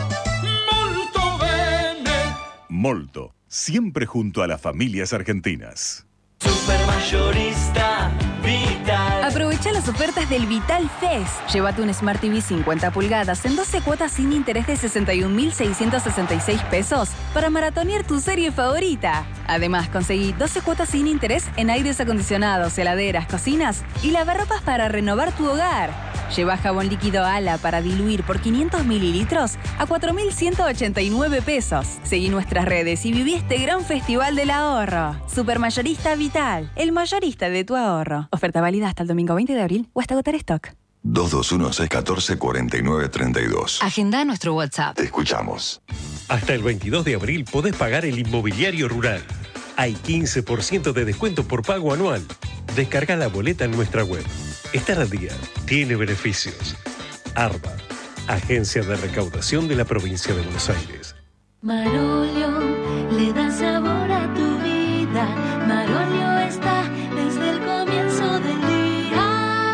molto bene. Molto, siempre junto a las familias argentinas. Supermayorista Vital. Aprovecha las ofertas del Vital Fest. Llévate un Smart T V cincuenta pulgadas en doce cuotas sin interés de sesenta y un mil seiscientos sesenta y seis pesos para maratonear tu serie favorita. Además, conseguí doce cuotas sin interés en aires acondicionados, heladeras, cocinas y lavarropas para renovar tu hogar. Lleva jabón líquido Ala para diluir por quinientos mililitros a cuatro mil ciento ochenta y nueve pesos. Seguí nuestras redes y viví este gran festival del ahorro. Supermayorista Vital, el mayorista de tu ahorro. Oferta válida hasta el domingo veinte de abril o hasta agotar stock. dos dos uno, seis uno cuatro, cuatro nueve tres dos. Agenda nuestro WhatsApp. Te escuchamos. Hasta el veintidós de abril podés pagar el inmobiliario rural. Hay quince por ciento de descuento por pago anual. Descarga la boleta en nuestra web. Estar al día tiene beneficios. Arba, Agencia de Recaudación de la Provincia de Buenos Aires. Marolio le da sabor a tu vida. Marolio está desde el comienzo del día.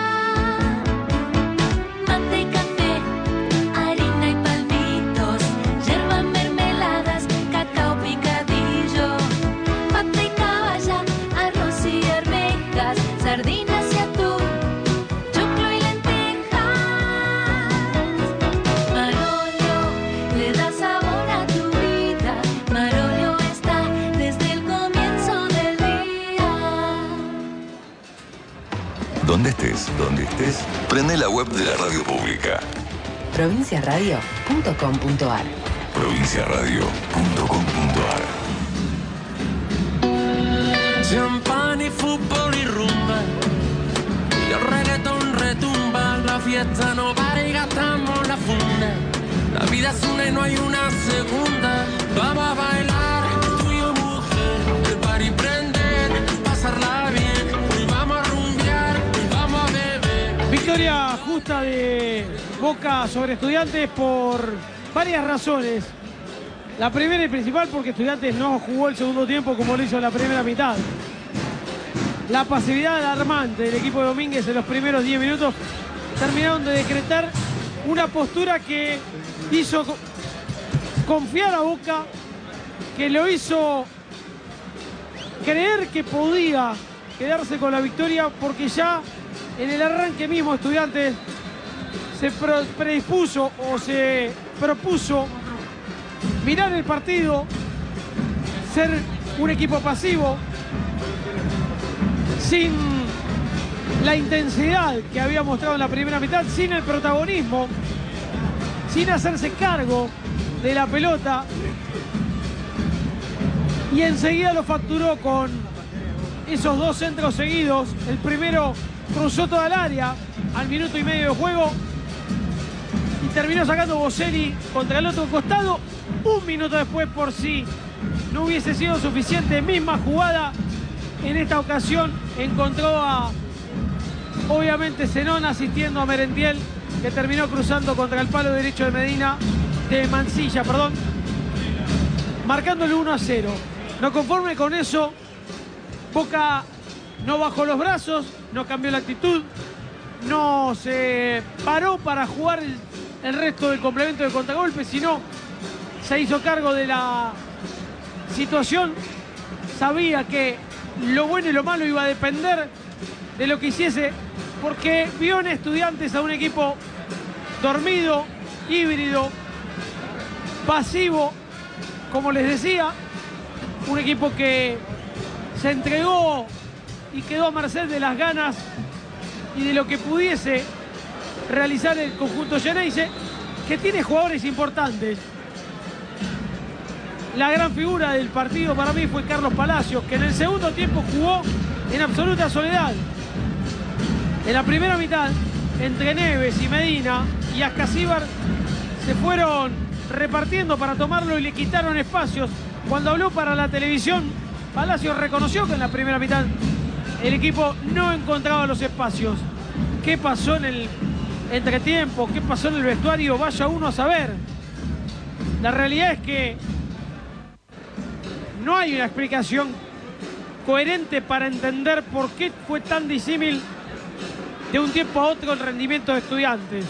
Mate y café, harina y palmitos, yerba, mermeladas, cacao picadillo, mate y caballa, arroz y arvejas, sardinas y atún, choclo y lentejas. Marolio le da sabor a tu vida. Marolio está desde el comienzo del día. Donde estés, donde estés, prende la web de la radio pública. provincia radio punto com punto ar. provincia radio punto com punto ar. Champán y fútbol y rumba, y el reggaetón retumba, la fiesta no para y gastamos la funda. La vida es una y no hay una segunda. Vamos a bailar, tú y yo mujer, el party prender, pasarla bien, hoy vamos a rumbear, hoy vamos a beber. Victoria justa de Boca sobre Estudiantes por varias razones. La primera y principal porque Estudiantes no jugó el segundo tiempo como lo hizo en la primera mitad. La pasividad alarmante del equipo de Domínguez en los primeros diez minutos terminaron de decretar una postura que hizo co- confiar a Boca, que lo hizo creer que podía quedarse con la victoria, porque ya en el arranque mismo Estudiantes se pro- predispuso o se propuso mirar el partido, ser un equipo pasivo, sin la intensidad que había mostrado en la primera mitad, sin el protagonismo, sin hacerse cargo de la pelota, y enseguida lo facturó con esos dos centros seguidos. El primero cruzó toda el área al minuto y medio de juego y terminó sacando Boselli contra el otro costado. Un minuto después, por si no hubiese sido suficiente, misma jugada. En esta ocasión encontró a, obviamente, Zenón asistiendo a Merentiel, que terminó cruzando contra el palo derecho de Medina, de Mancilla, perdón, marcándole uno a cero. No conforme con eso, Boca no bajó los brazos, no cambió la actitud, no se paró para jugar el, el resto del complemento de contragolpe, sino se hizo cargo de la situación. Sabía que lo bueno y lo malo iba a depender de lo que hiciese, porque vio en Estudiantes a un equipo dormido, híbrido, pasivo, como les decía, un equipo que se entregó y quedó a merced de las ganas y de lo que pudiese realizar el conjunto Geneise, que tiene jugadores importantes. La gran figura del partido para mí fue Carlos Palacios, que en el segundo tiempo jugó en absoluta soledad. En la primera mitad, entre Neves y Medina y Ascasíbar se fueron repartiendo para tomarlo y le quitaron espacios. Cuando habló para la televisión, Palacios reconoció que en la primera mitad el equipo no encontraba los espacios. ¿Qué pasó en el entretiempo? ¿Qué pasó en el vestuario? Vaya uno a saber. La realidad es que no hay una explicación coherente para entender por qué fue tan disímil de un tiempo a otro el rendimiento de Estudiantes.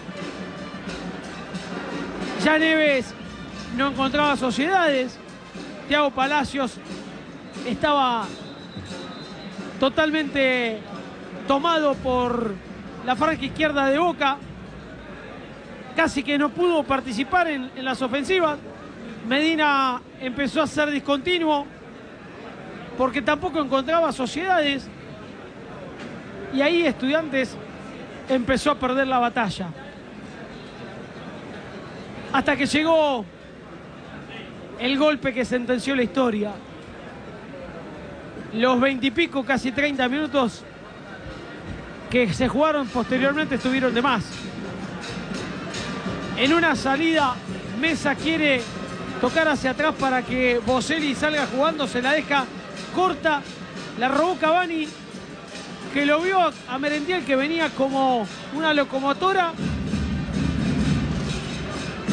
Ya Neves no encontraba sociedades. Thiago Palacios estaba totalmente tomado por la franja izquierda de Boca. Casi que no pudo participar en, en las ofensivas. Medina empezó a ser discontinuo porque tampoco encontraba sociedades. Y ahí Estudiantes empezó a perder la batalla. Hasta que llegó el golpe que sentenció la historia. Los veintipico, casi treinta minutos que se jugaron posteriormente estuvieron de más. En una salida, Mesa quiere tocar hacia atrás para que Boselli salga jugando, se la deja corta, la robó Cavani, que lo vio a Merentiel, que venía como una locomotora,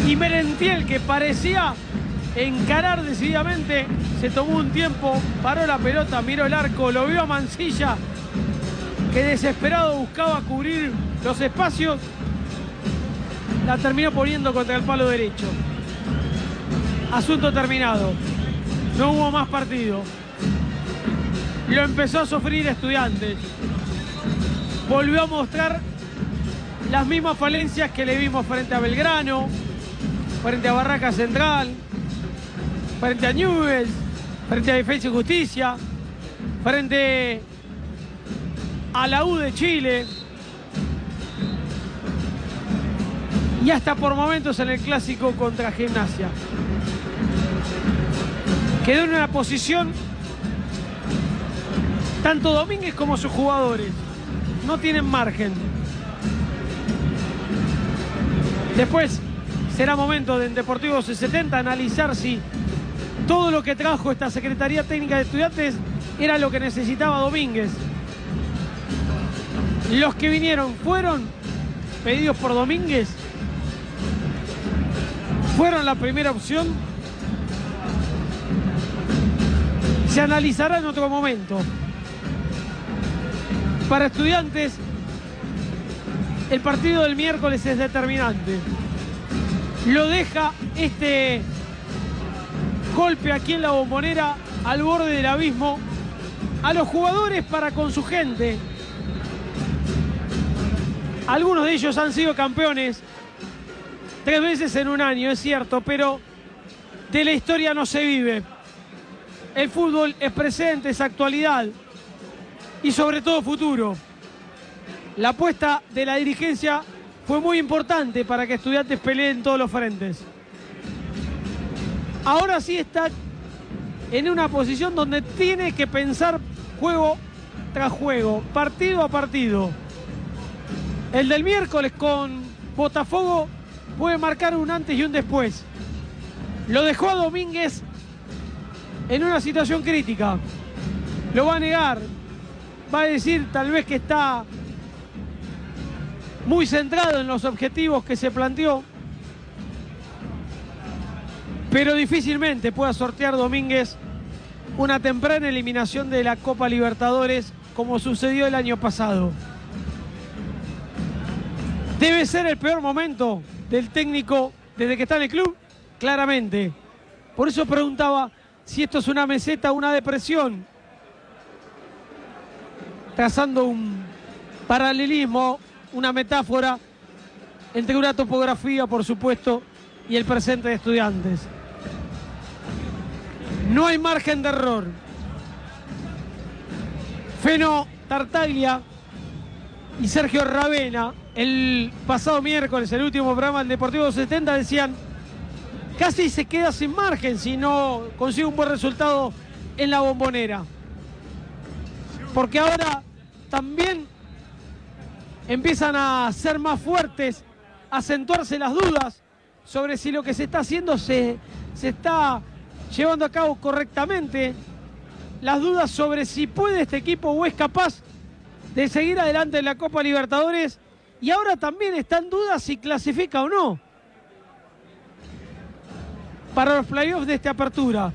Y Merentiel, que parecía encarar decididamente, se tomó un tiempo, paró la pelota, miró el arco, lo vio a Mancilla, que desesperado buscaba cubrir los espacios, la terminó poniendo contra el palo derecho. Asunto terminado. No hubo más partido. Lo empezó a sufrir Estudiantes. Volvió a mostrar las mismas falencias que le vimos frente a Belgrano, frente a Barraca Central, frente a Newell's, frente a Defensa y Justicia, frente a la U de Chile y hasta por momentos en el clásico contra Gimnasia. Quedó en una posición, tanto Domínguez como sus jugadores no tienen margen. Después será momento de en Deportivo C setenta analizar si todo lo que trajo esta Secretaría Técnica de Estudiantes era lo que necesitaba Domínguez. Los que vinieron fueron pedidos por Domínguez, fueron la primera opción. Se analizará en otro momento. Para Estudiantes, el partido del miércoles es determinante. Lo deja este golpe aquí en la Bombonera al borde del abismo a los jugadores para con su gente. Algunos de ellos han sido campeones tres veces en un año, es cierto, pero de la historia no se vive. El fútbol es presente, es actualidad y sobre todo futuro. La apuesta de la dirigencia fue muy importante para que Estudiantes peleen en todos los frentes. Ahora sí está en una posición donde tiene que pensar juego tras juego, partido a partido. El del miércoles con Botafogo puede marcar un antes y un después. Lo dejó a Domínguez en una situación crítica. Lo va a negar. Va a decir tal vez que está muy centrado en los objetivos que se planteó. Pero difícilmente pueda sortear Domínguez una temprana eliminación de la Copa Libertadores como sucedió el año pasado. Debe ser el peor momento del técnico desde que está en el club, claramente. Por eso preguntaba si esto es una meseta o una depresión, trazando un paralelismo, una metáfora entre una topografía, por supuesto, y el presente de Estudiantes. No hay margen de error. Feno Tartaglia y Sergio Ravena, el pasado miércoles, el último programa del Deportivo setenta, decían casi se queda sin margen si no consigue un buen resultado en la Bombonera. Porque ahora también empiezan a ser más fuertes, a acentuarse las dudas sobre si lo que se está haciendo se, se está llevando a cabo correctamente. Las dudas sobre si puede este equipo o es capaz de seguir adelante en la Copa Libertadores. Y ahora también está en duda si clasifica o no para los playoffs de esta apertura.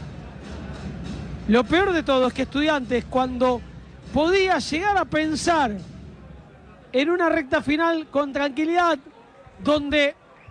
Lo peor de todo es que Estudiantes, cuando podía llegar a pensar en una recta final con tranquilidad, donde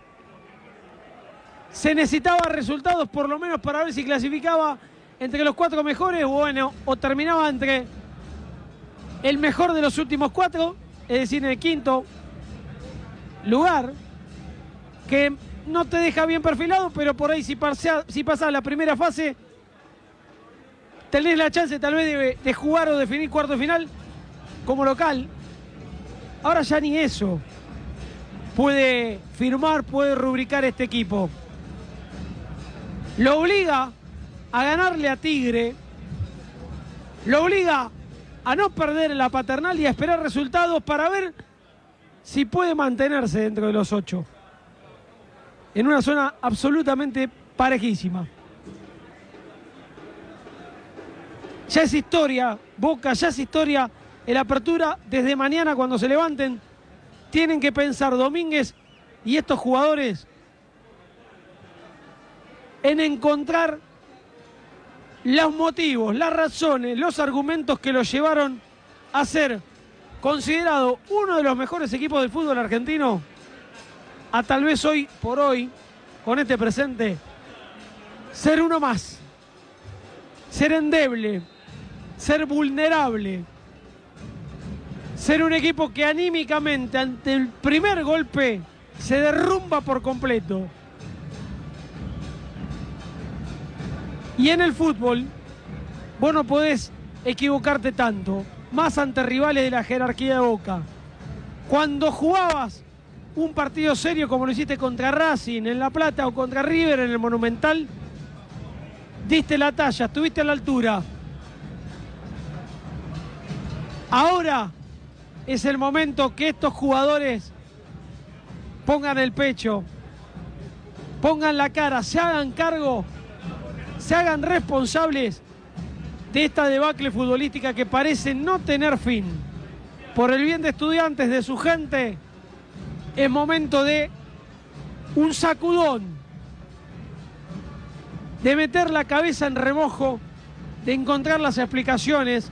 se necesitaba resultados por lo menos para ver si clasificaba entre los cuatro mejores, bueno, o terminaba entre el mejor de los últimos cuatro, es decir, en el quinto lugar, que no te deja bien perfilado, pero por ahí si, pasas si pasas la primera fase, tenés la chance tal vez de, de jugar o definir cuarto final como local. Ahora ya ni eso puede firmar, puede rubricar este equipo. Lo obliga a ganarle a Tigre, lo obliga a no perder en la Paternal y a esperar resultados para ver si puede mantenerse dentro de los ocho. En una zona absolutamente parejísima. Ya es historia, Boca, ya es historia en la apertura. Desde mañana cuando se levanten, tienen que pensar Domínguez y estos jugadores en encontrar los motivos, las razones, los argumentos que los llevaron a ser considerado uno de los mejores equipos del fútbol argentino, a tal vez hoy por hoy, con este presente, ser uno más, ser endeble, ser vulnerable, ser un equipo que anímicamente ante el primer golpe se derrumba por completo. Y en el fútbol vos no podés equivocarte tanto, más ante rivales de la jerarquía de Boca. Cuando jugabas un partido serio como lo hiciste contra Racing en La Plata o contra River en el Monumental, diste la talla, estuviste a la altura. Ahora es el momento que estos jugadores pongan el pecho, pongan la cara, se hagan cargo, se hagan responsables de esta debacle futbolística que parece no tener fin. Por el bien de Estudiantes, de su gente, es momento de un sacudón, de meter la cabeza en remojo, de encontrar las explicaciones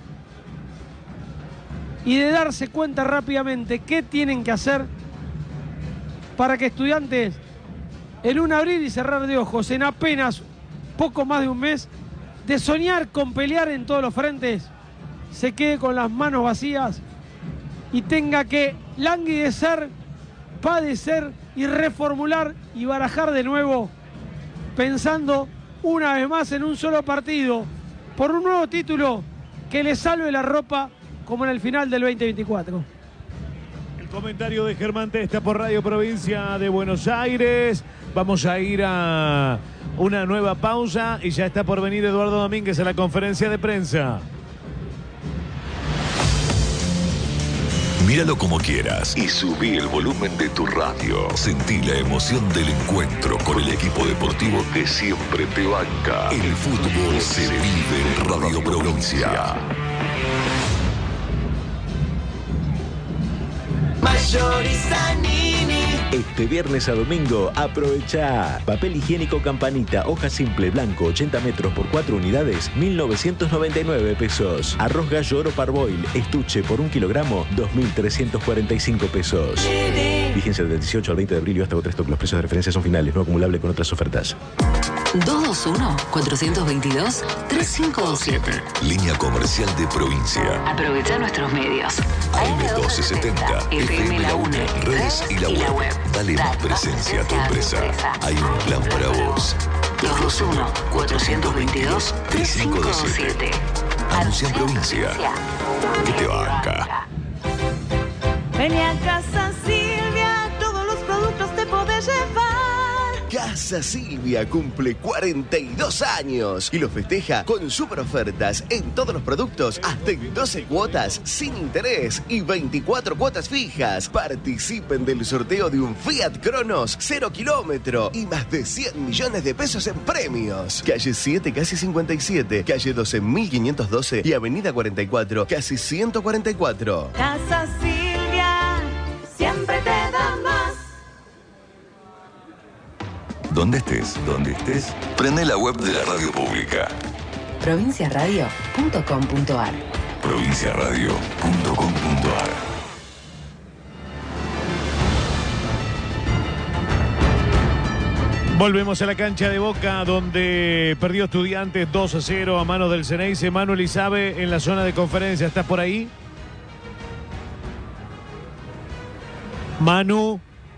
y de darse cuenta rápidamente qué tienen que hacer para que Estudiantes, en un abrir y cerrar de ojos, en apenas poco más de un mes, de soñar con pelear en todos los frentes, se quede con las manos vacías y tenga que languidecer, padecer y reformular y barajar de nuevo, pensando una vez más en un solo partido, por un nuevo título que le salve la ropa como en el final del veinte veinticuatro. El comentario de Germán Testa por Radio Provincia de Buenos Aires. Vamos a ir a una nueva pausa y ya está por venir Eduardo Domínguez a la conferencia de prensa. Míralo como quieras y subí el volumen de tu radio. Sentí la emoción del encuentro con el equipo deportivo que siempre te banca. El fútbol se vive en Radio Provincia. Este viernes a domingo, aprovecha. Papel higiénico Campanita, hoja simple blanco, ochenta metros por cuatro unidades, mil novecientos noventa y nueve pesos. Arroz gallo oro parboil, estuche por un kilogramo, dos mil trescientos cuarenta y cinco pesos. Vigencia del dieciocho al veinte de abril y hasta otro stock. Los precios de referencia son finales, no acumulable con otras ofertas. dos dos uno, cuatro dos dos, tres cinco dos siete. Línea comercial de provincia. Aprovecha nuestros medios. A M doce setenta, F M La UNE, redes y la web. Dale más presencia a tu empresa. Hay un plan para vos. dos dos uno, cuatro dos dos, tres cinco dos siete. Anuncia en provincia. Que te banca. Ven a Casa Silvia, todos los productos te podés llevar. Casa Silvia cumple cuarenta y dos años y lo festeja con super ofertas en todos los productos, hasta en doce cuotas sin interés y veinticuatro cuotas fijas. Participen del sorteo de un Fiat Cronos cero kilómetro y más de cien millones de pesos en premios. Calle siete, casi cincuenta y siete, calle doce mil quinientos doce y avenida cuarenta y cuatro, casi ciento cuarenta y cuatro. Casa Silvia, siempre te da más. Donde estés, donde estés, prende la web de la radio pública. provincia radio punto com punto ar. provincia radio punto com punto ar. Volvemos a la cancha de Boca, donde perdió Estudiantes dos a cero a manos del Ceneice. Manuel Izabe en la zona de conferencia. ¿Estás por ahí? Manu.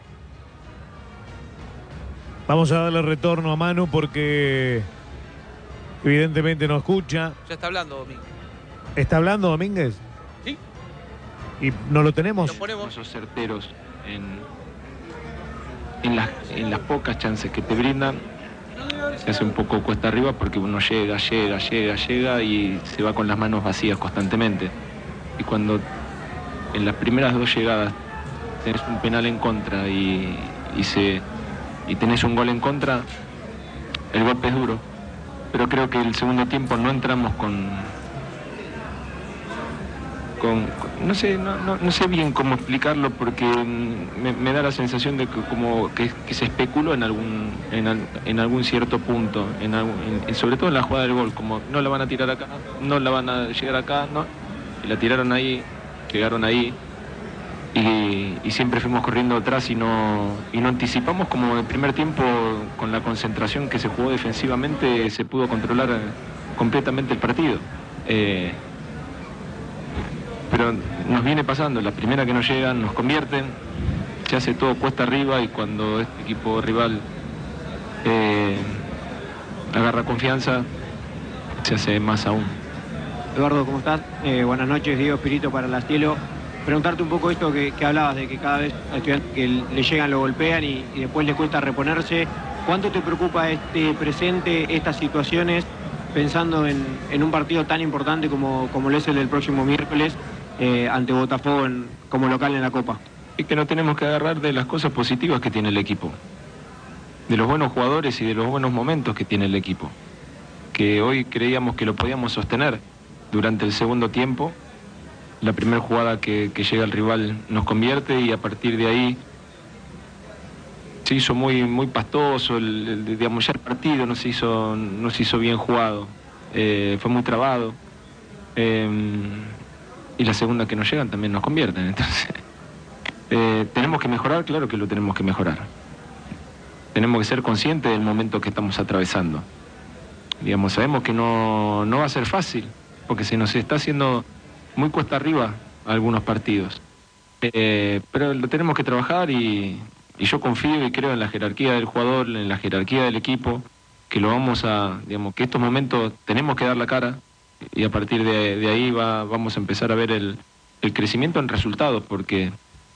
Vamos a darle retorno a Manu porque evidentemente no escucha. Ya está hablando Domínguez. ¿Está hablando Domínguez? Sí. ¿Y no lo tenemos? Lo ponemos. Esos certeros en, en, las, en las pocas chances que te brindan, se hace un poco cuesta arriba porque uno llega, llega, llega, llega y se va con las manos vacías constantemente. Y cuando en las primeras dos llegadas tenés un penal en contra y, y se... y tenés un gol en contra, el golpe es duro. Pero creo que el segundo tiempo no entramos con, con, con- no sé, no, no, no sé bien cómo explicarlo porque mm, me, me da la sensación de que como que, que se especuló en algún en, al- en algún cierto punto, en, algún- en- sobre todo en la jugada del gol, como no la van a tirar acá, no la van a llegar acá, no, y la tiraron ahí, llegaron ahí. Y, y siempre fuimos corriendo atrás y no, y no anticipamos, como el primer tiempo con la concentración que se jugó defensivamente se pudo controlar eh, completamente el partido. Eh, pero nos viene pasando, la primera que nos llegan nos convierten, se hace todo cuesta arriba y cuando este equipo rival eh, agarra confianza se hace más aún. Eduardo, ¿cómo estás? Eh, buenas noches, Diego Espirito para la Cielo. Preguntarte un poco esto que, que hablabas, de que cada vez a estudiantes que le llegan lo golpean y, y después le cuesta reponerse. ¿Cuánto te preocupa este presente, estas situaciones, pensando en, en un partido tan importante como, como lo es el del próximo miércoles eh, ante Botafogo en- como local en la Copa? Y que no tenemos que agarrar de las cosas positivas que tiene el equipo, de los buenos jugadores y de los buenos momentos que tiene el equipo, que hoy creíamos que lo podíamos sostener durante el segundo tiempo. La primera jugada que, que llega el rival nos convierte y a partir de ahí se hizo muy muy pastoso, el, el- digamos, ya el partido no se hizo, no se hizo bien jugado, eh, fue muy trabado. Eh, y la segunda que nos llegan también nos convierten, entonces eh, tenemos que mejorar, claro que lo tenemos que mejorar. Tenemos que ser conscientes del momento que estamos atravesando. Digamos, sabemos que no, no va a ser fácil, porque se nos está haciendo muy cuesta arriba algunos partidos. Eh, pero lo tenemos que trabajar y, y yo confío y creo en la jerarquía del jugador, en la jerarquía del equipo, que lo vamos a, digamos, que estos momentos tenemos que dar la cara y a partir de, de ahí va, vamos a empezar a ver el, el crecimiento en resultados, porque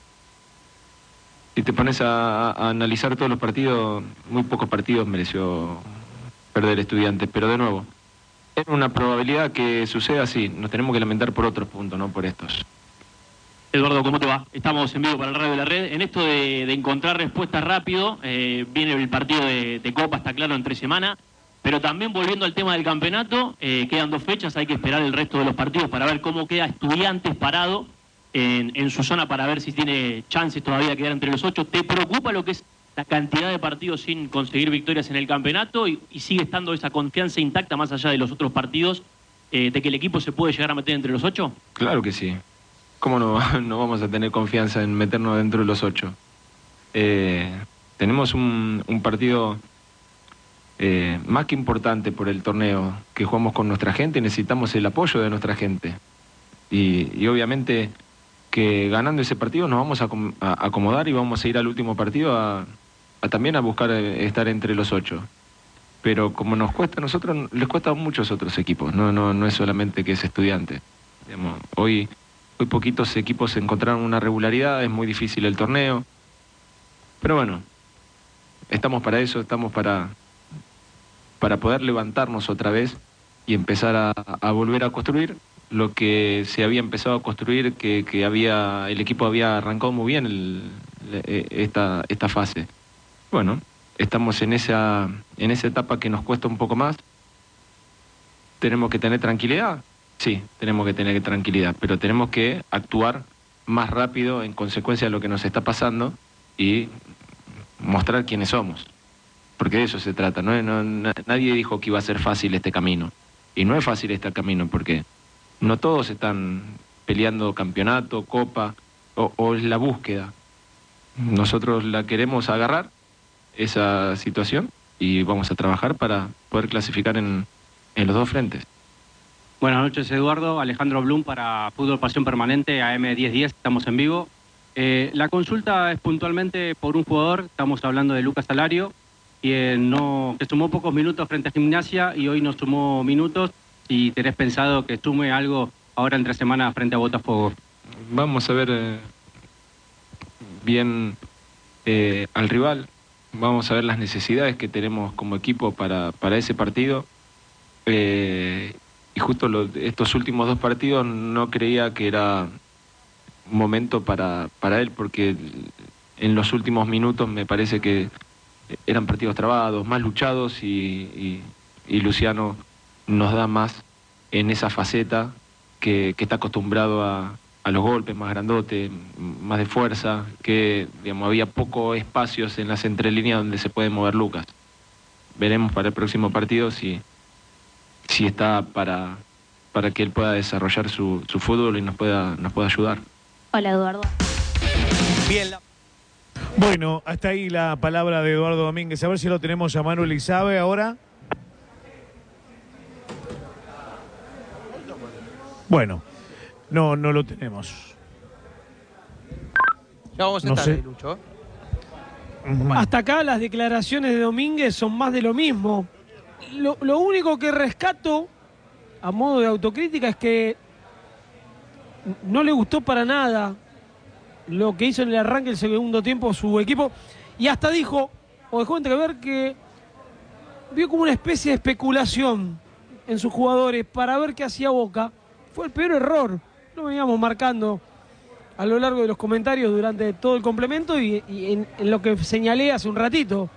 si te pones a, a analizar todos los partidos, muy pocos partidos mereció perder Estudiantes, pero de nuevo, es una probabilidad que suceda así, nos tenemos que lamentar por otros puntos, no por estos. Eduardo, ¿cómo te va? Estamos en vivo para el Radio de la Red. En esto de, de encontrar respuestas rápido, eh, viene el partido de, de Copa, está claro, entre semana, pero también volviendo al tema del campeonato, eh, quedan dos fechas, hay que esperar el resto de los partidos para ver cómo queda Estudiantes parado en, en su zona para ver si tiene chances todavía de quedar entre los ocho. ¿Te preocupa lo que es la cantidad de partidos sin conseguir victorias en el campeonato y, y sigue estando esa confianza intacta más allá de los otros partidos eh, de que el equipo se puede llegar a meter entre los ocho? Claro que sí. ¿Cómo no, no vamos a tener confianza en meternos dentro de los ocho? Eh, tenemos un, un partido eh, más que importante por el torneo, que jugamos con nuestra gente y necesitamos el apoyo de nuestra gente. Y, y obviamente que ganando ese partido nos vamos a, acom- a acomodar y vamos a ir al último partido a, a también a buscar eh, estar entre los ocho. Pero como nos cuesta a nosotros, les cuesta a muchos otros equipos, no, no, no es solamente que es Estudiante. Digamos, hoy... Hoy poquitos equipos encontraron una regularidad, es muy difícil el torneo. Pero bueno, estamos para eso, estamos para, para poder levantarnos otra vez y empezar a, a volver a construir lo que se había empezado a construir, que, que había el equipo había arrancado muy bien el, esta, esta fase. Bueno, estamos en esa, en esa etapa que nos cuesta un poco más. Tenemos que tener tranquilidad. Sí, tenemos que tener tranquilidad, pero tenemos que actuar más rápido en consecuencia de lo que nos está pasando y mostrar quiénes somos. Porque de eso se trata, ¿no? No, na- nadie dijo que iba a ser fácil este camino. Y no es fácil este camino porque no todos están peleando campeonato, copa o, o es la búsqueda. Nosotros la queremos agarrar, esa situación, y vamos a trabajar para poder clasificar en, en los dos frentes. Buenas noches, Eduardo. Alejandro Blum para Fútbol Pasión Permanente, A M diez diez, estamos en vivo. Eh, la consulta es puntualmente por un jugador, estamos hablando de Lucas Alario, quien no, que sumó pocos minutos frente a Gimnasia y hoy no sumó minutos. Si tenés pensado que sume algo ahora entre semana frente a Botafogo. Vamos a ver eh, bien eh, al rival, vamos a ver las necesidades que tenemos como equipo para, para ese partido. Eh, y justo lo- estos últimos dos partidos no creía que era momento para, para él, porque en los últimos minutos me parece que eran partidos trabados, más luchados y, y, y Luciano nos da más en esa faceta que, que está acostumbrado a, a los golpes más grandotes, más de fuerza, que digamos, había pocos espacios en las entrelíneas donde se puede mover Lucas. Veremos para el próximo partido si, si está para, para que él pueda desarrollar su, su fútbol y nos pueda, nos pueda ayudar. Hola, Eduardo. Bien. La... Bueno, hasta ahí la palabra de Eduardo Domínguez. A ver si lo tenemos a Manuel Izabe ahora. Bueno, no, no lo tenemos. Ya vamos a No estar sé. ahí, Lucho. Hasta acá las declaraciones de Domínguez son más de lo mismo. Lo, lo único que rescato, a modo de autocrítica, es que no le gustó para nada lo que hizo en el arranque del segundo tiempo su equipo. Y hasta dijo, o dejó entrever que vio como una especie de especulación en sus jugadores para ver qué hacía Boca. Fue el peor error. Lo veníamos marcando a lo largo de los comentarios durante todo el complemento y, y en, en lo que señalé hace un ratito.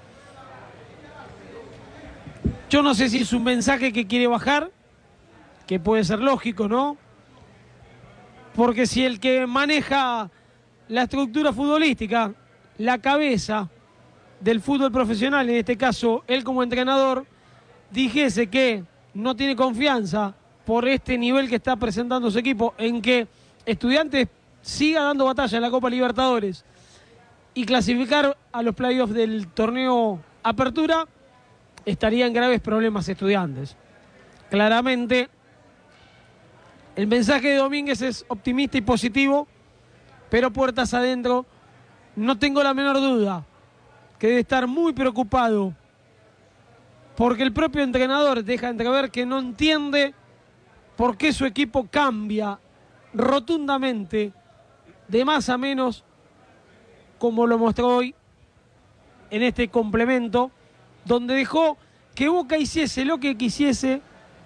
Yo no sé si es un mensaje que quiere bajar, que puede ser lógico, ¿no? Porque si el que maneja la estructura futbolística, la cabeza del fútbol profesional, en este caso él como entrenador, dijese que no tiene confianza por este nivel que está presentando su equipo, en que Estudiantes siga dando batalla en la Copa Libertadores y clasificar a los playoffs del torneo Apertura, estaría en graves problemas Estudiantes. Claramente, el mensaje de Domínguez es optimista y positivo, pero puertas adentro, no tengo la menor duda que debe estar muy preocupado porque el propio entrenador deja entrever que no entiende por qué su equipo cambia rotundamente de más a menos, como lo mostró hoy en este complemento, donde dejó que Boca hiciese lo que quisiese,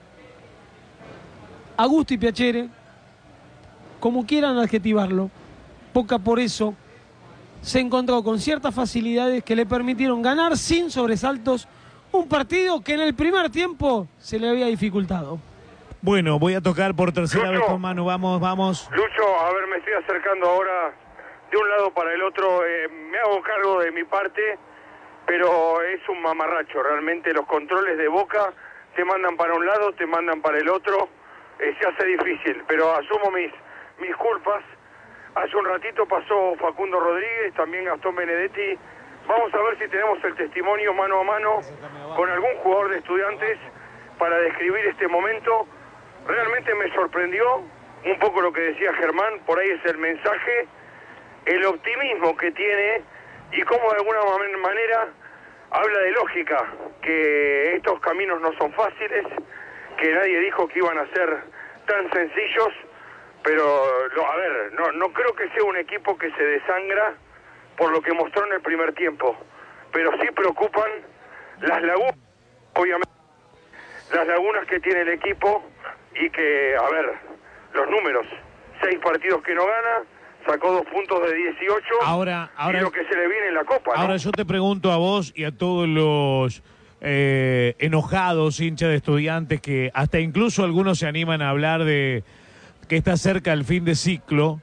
a gusto y piacere, como quieran adjetivarlo. Boca por eso se encontró con ciertas facilidades que le permitieron ganar sin sobresaltos un partido que en el primer tiempo se le había dificultado. Bueno, voy a tocar por tercera Lucho. vez con Manu. Vamos, vamos. Lucho, a ver, me estoy acercando ahora de un lado para el otro. Eh, me hago cargo de mi parte, pero es un mamarracho. Realmente los controles de Boca te mandan para un lado, te mandan para el otro. Eh, se hace difícil, pero asumo mis, mis culpas. Hace un ratito pasó Facundo Rodríguez, también Gastón Benedetti. Vamos a ver si tenemos el testimonio mano a mano con algún jugador de Estudiantes para describir este momento. Realmente me sorprendió un poco lo que decía Germán, por ahí es el mensaje, el optimismo que tiene y cómo de alguna manera habla de lógica, que estos caminos no son fáciles, que nadie dijo que iban a ser tan sencillos, pero lo, a ver, no, no creo que sea un equipo que se desangra por lo que mostró en el primer tiempo, pero sí preocupan las lagunas, obviamente, las lagunas que tiene el equipo y que, a ver, los números, seis partidos que no gana, sacó dos puntos de dieciocho, ahora, ahora, y lo que se le viene en la Copa, ¿no? Ahora yo te pregunto a vos y a todos los eh, enojados hinchas de Estudiantes, que hasta incluso algunos se animan a hablar de que está cerca el fin de ciclo,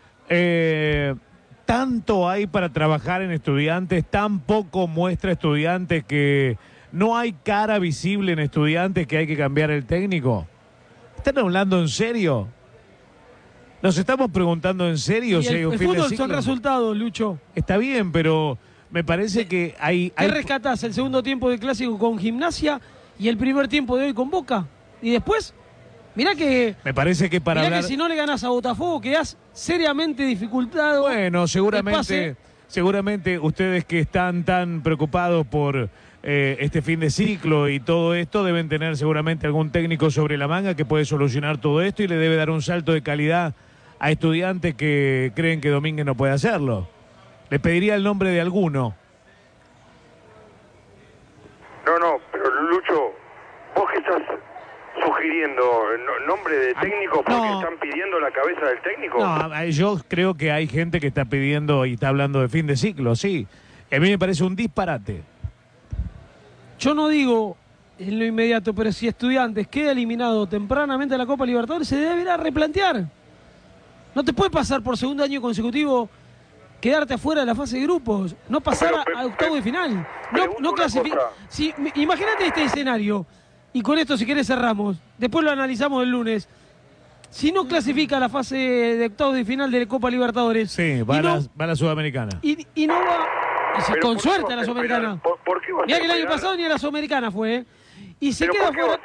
eh, tanto hay para trabajar en Estudiantes, tan poco muestra Estudiantes que no hay cara visible en Estudiantes que hay que cambiar el técnico. ¿Están hablando en serio? ¿Nos estamos preguntando en serio Y si el, hay un el fin de fútbol ciclo? son resultados, Lucho. Está bien, pero me parece que hay... ¿Qué hay... rescatás? El segundo tiempo del Clásico con Gimnasia y el primer tiempo de hoy con Boca. Y después, mirá que... Me parece que para mirá hablar... que si no le ganás a Botafogo quedás seriamente dificultado. Bueno, seguramente, el pase. seguramente ustedes que están tan preocupados por eh, este fin de ciclo y todo esto, deben tener seguramente algún técnico sobre la manga que puede solucionar todo esto y le debe dar un salto de calidad a Estudiantes que creen que Domínguez no puede hacerlo. Les pediría el nombre de alguno. No, no, pero Lucho, vos que estás sugiriendo no, nombre de técnico porque no. están pidiendo la cabeza del técnico. No, yo creo que hay gente que está pidiendo y está hablando de fin de ciclo, sí. A mí me parece un disparate. Yo no digo en lo inmediato, pero si Estudiantes queda eliminado tempranamente de la Copa Libertadores, se deberá replantear. No te puede pasar por segundo año consecutivo quedarte afuera de la fase de grupos, no pasar Pero, a, pero, a octavo de final, no, pregunto no una clasificar. cosa. Si, mi- imagínate este escenario, y con esto si querés cerramos, después lo analizamos el lunes. Si no clasifica a la fase de octavos de final de la Copa Libertadores, Sí, va, y a no, la, va a la Sudamericana. y, y no va, y si Pero con ¿por qué suerte vas a la a Sudamericana. esperar? ¿Por, por qué vas a Mirá que el año esperar? pasado ni a la Sudamericana fue, ¿eh? Y se Pero queda ¿por qué fuera. vas